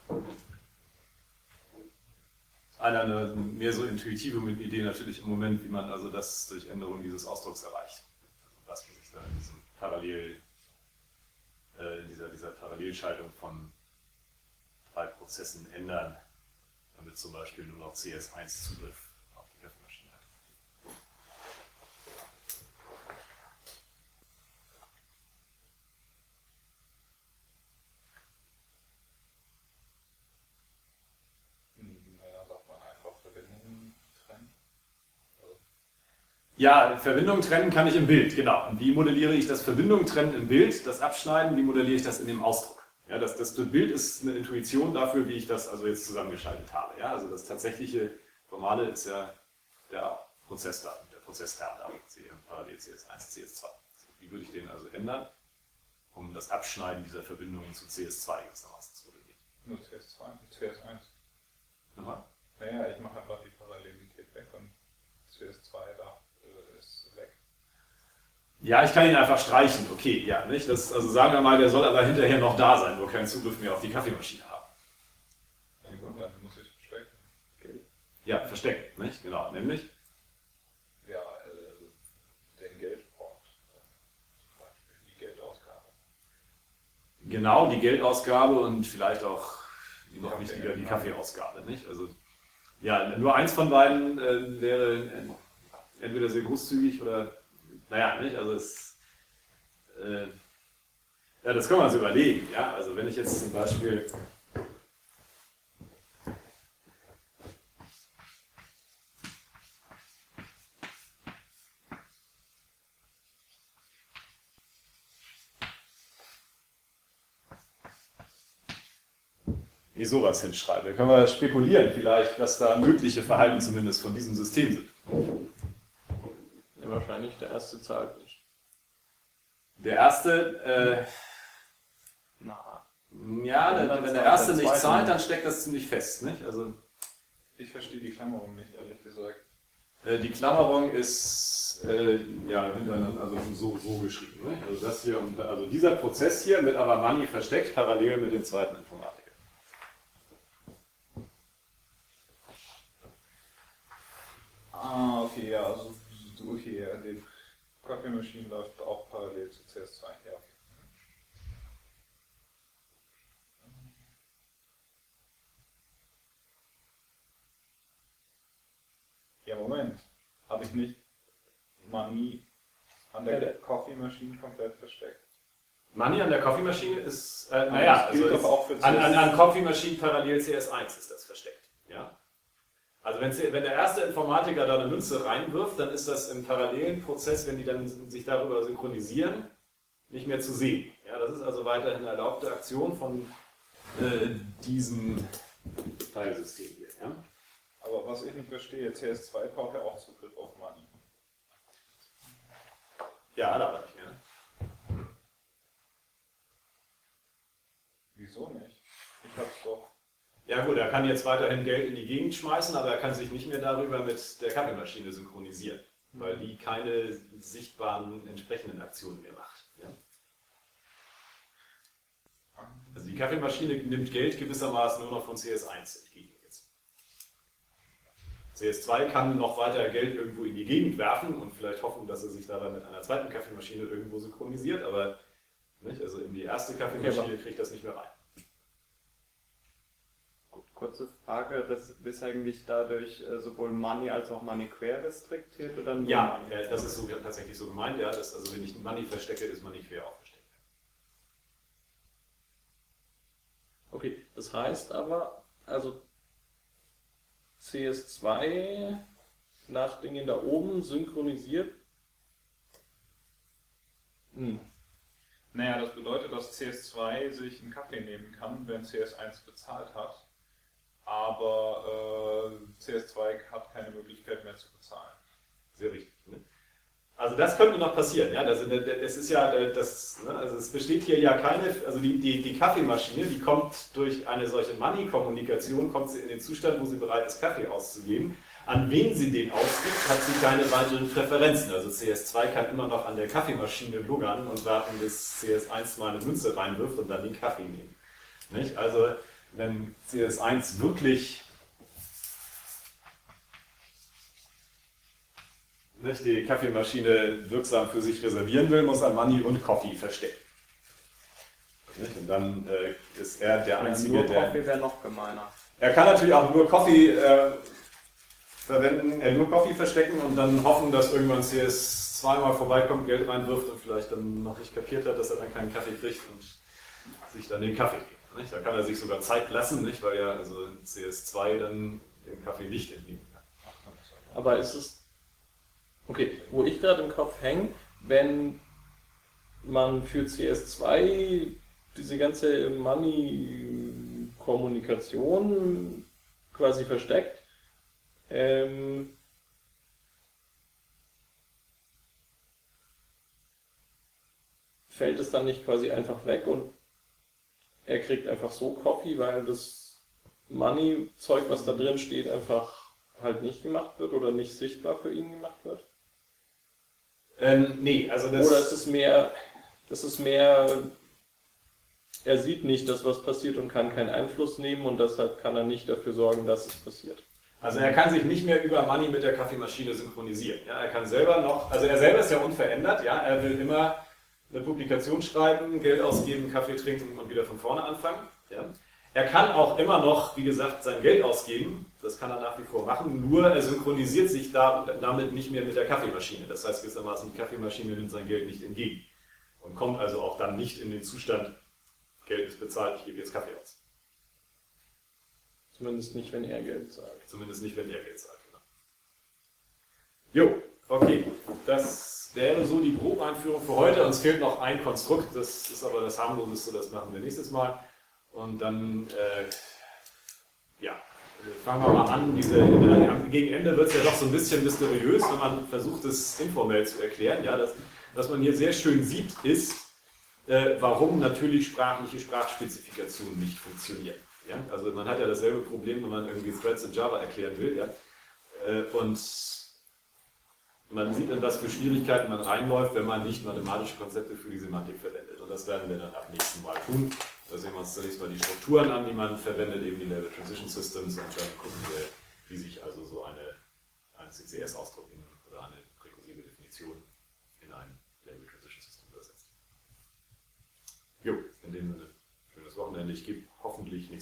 einer eine mehr so intuitive Idee natürlich im Moment, wie man also das durch Änderung dieses Ausdrucks erreicht. Was man sich da in diesem Parallel Dieser, dieser Parallelschaltung von drei Prozessen ändern, damit zum Beispiel nur noch C S eins Zugriff auf die Kaffeemaschine hat. Ja, Verbindungen trennen kann ich im Bild, genau. Und wie modelliere ich das Verbindungen trennen im Bild, das Abschneiden, wie modelliere ich das in dem Ausdruck? Ja, das, das Bild ist eine Intuition dafür, wie ich das also jetzt zusammengeschaltet habe. Ja, also das tatsächliche Formale ist ja der Prozessdaten, der Prozesskerndaten, parallel C S eins, C S zwei. Wie würde ich den also ändern, um das Abschneiden dieser Verbindungen zu C S zwei gewissermaßen zu modellieren? Nur C S zwei und C S eins. Nochmal? Naja, ich mache einfach die Parallelität weg und C S zwei da äh, ist weg. Ja, ich kann ihn einfach streichen, okay, ja, nicht? Das, also sagen wir mal, der soll aber hinterher noch da sein, nur keinen Zugriff mehr auf die Kaffeemaschine haben. Ja, gut, dann muss ich es verstecken. Ja, verstecken, nicht? Genau, nämlich? Ja, äh, den Geldport. Zum Beispiel die Geldausgabe. Genau, die Geldausgabe und vielleicht auch, noch Kaffee, wichtiger, die ja. Kaffeeausgabe, nicht? Also, ja, nur eins von beiden äh, wäre entweder sehr großzügig oder, naja, nicht? Also es, äh, ja, das kann man so überlegen, ja? Also wenn ich jetzt zum Beispiel hier sowas hinschreibe, können wir spekulieren vielleicht, was da mögliche Verhalten zumindest von diesem System sind. Ja, wahrscheinlich der erste zahlt nicht. Der erste, äh, Na, ja, Wenn wenn, dann wenn der zahlt erste der nicht zweite zahlt, nicht. dann steckt das ziemlich fest, nicht? Also Ich verstehe die Klammerung nicht, ehrlich gesagt. äh, die Klammerung ist äh, ja hintereinander, also so, so geschrieben, nicht? Also das hier und also dieser Prozess hier mit aber Money versteckt parallel mit dem zweiten Informatiker. Ah, okay, ja, also so okay, ja, die Kaffeemaschine läuft auch parallel zu C S zwei. Ja, okay. Ja, Moment. Habe ich nicht Money an der Ja, Kaffeemaschine komplett versteckt? Money an der Kaffeemaschine ist, äh, Aber naja, das gilt also doch ist, auch für an, an, C S. an Coffee-Maschinen parallel C S eins ist das versteckt. Ja? Also wenn, wenn der erste Informatiker da eine Münze reinwirft, dann ist das im parallelen Prozess, wenn die dann sich darüber synchronisieren, nicht mehr zu sehen. Ja, das ist also weiterhin eine erlaubte Aktion von äh, diesem Teilsystem hier. Ja? Aber was ich nicht verstehe, C S zwei braucht ja auch Zugriff auf Money. Ja, da aber nicht mehr. Wieso nicht? Ich hab's doch. Ja gut, er kann jetzt weiterhin Geld in die Gegend schmeißen, aber er kann sich nicht mehr darüber mit der Kaffeemaschine synchronisieren, weil die keine sichtbaren entsprechenden Aktionen mehr macht. Ja? Also die Kaffeemaschine nimmt Geld gewissermaßen nur noch von C S eins entgegen jetzt. C S zwei kann noch weiter Geld irgendwo in die Gegend werfen und vielleicht hoffen, dass er sich dabei mit einer zweiten Kaffeemaschine irgendwo synchronisiert, aber nicht, also in die erste Kaffeemaschine kriegt das nicht mehr rein. kurze Frage, das ist eigentlich dadurch äh, sowohl Money als auch Money quer restriktiert oder nur Ja, Money? äh, das ist so, tatsächlich so gemeint, ja, dass, also wenn ich Money verstecke, ist Money quer auch versteckt. Okay, das heißt aber, also C S zwei nach Dingen da oben synchronisiert. Hm. Naja, das bedeutet, dass C S zwei sich einen Kaffee nehmen kann, wenn C S eins bezahlt hat. Aber äh, C S zwei hat keine Möglichkeit mehr zu bezahlen. Sehr richtig. Ne? Also das könnte noch passieren. Ja? Das, das ist ja, das, ne? Also es besteht hier ja keine, also die, die, die Kaffeemaschine, die kommt durch eine solche Money-Kommunikation, kommt sie in den Zustand, wo sie bereit ist, Kaffee auszugeben. An wen sie den ausgibt, hat sie keine weiteren Präferenzen. Also C S zwei kann immer noch an der Kaffeemaschine lungern und warten, bis C S eins mal eine Münze reinwirft und dann den Kaffee nehmen. Nicht? Also wenn C S eins wirklich nicht die Kaffeemaschine wirksam für sich reservieren will, muss er Money und Coffee verstecken. Nicht? Und dann äh, ist er der Ja, Einzige, nur der... Coffee wäre noch gemeiner. Er kann natürlich auch nur Coffee äh, verwenden, äh, nur Coffee verstecken und dann hoffen, dass irgendwann C S zwei mal vorbeikommt, Geld reinwirft und vielleicht dann noch nicht kapiert hat, dass er dann keinen Kaffee kriegt und sich dann den Kaffee gibt. Nicht? Da kann er sich sogar Zeit lassen, nicht? Weil ja also C S zwei dann den Kaffee nicht entnehmen kann. Aber ist es Okay, wo ich gerade im Kopf hänge, wenn man für C S zwei diese ganze Money-Kommunikation quasi versteckt, ähm, fällt es dann nicht quasi einfach weg und er kriegt einfach so Copy, weil das Money-Zeug, was da drin steht, einfach halt nicht gemacht wird oder nicht sichtbar für ihn gemacht wird? Ähm, nee, also das... Oder ist es mehr, das ist mehr, er sieht nicht, dass was passiert und kann keinen Einfluss nehmen und deshalb kann er nicht dafür sorgen, dass es passiert. Also er kann sich nicht mehr über Money mit der Kaffeemaschine synchronisieren. Ja, er kann selber noch, also er selber ist ja unverändert, ja, er will immer eine Publikation schreiben, Geld ausgeben, Kaffee trinken und wieder von vorne anfangen. Ja. Er kann auch immer noch, wie gesagt, sein Geld ausgeben, das kann er nach wie vor machen, nur er synchronisiert sich da, damit nicht mehr mit der Kaffeemaschine. Das heißt gewissermaßen, die Kaffeemaschine nimmt sein Geld nicht entgegen und kommt also auch dann nicht in den Zustand, Geld ist bezahlt, ich gebe jetzt Kaffee aus. Zumindest nicht, wenn er Geld zahlt. Zumindest nicht, wenn er Geld zahlt. Genau. Jo, okay. Das wäre so die Grobeinführung für heute. Uns fehlt noch ein Konstrukt, das ist aber das harmloseste, das machen wir nächstes Mal. Und dann, äh, ja, fangen wir mal an. Diese, äh, gegen Ende wird es ja doch so ein bisschen mysteriös, wenn man versucht, es informell zu erklären. Ja, das, was man hier sehr schön sieht, ist, äh, warum natürlich sprachliche Sprachspezifikationen nicht funktionieren. Ja, also man hat ja dasselbe Problem, wenn man irgendwie Threads in Java erklären will. Ja? Und man sieht dann, was für Schwierigkeiten man reinläuft, wenn man nicht mathematische Konzepte für die Semantik verwendet. Und das werden wir dann ab nächsten Mal tun. Da sehen wir uns zunächst mal die Strukturen an, die man verwendet, eben die Level Transition Systems, und dann gucken wir, wie sich also so eine, ein C C S-Ausdruck oder eine rekursive Definition in ein Level Transition System übersetzt. Jo, in dem Sinne, schönes Wochenende. Ich gebe hoffentlich nicht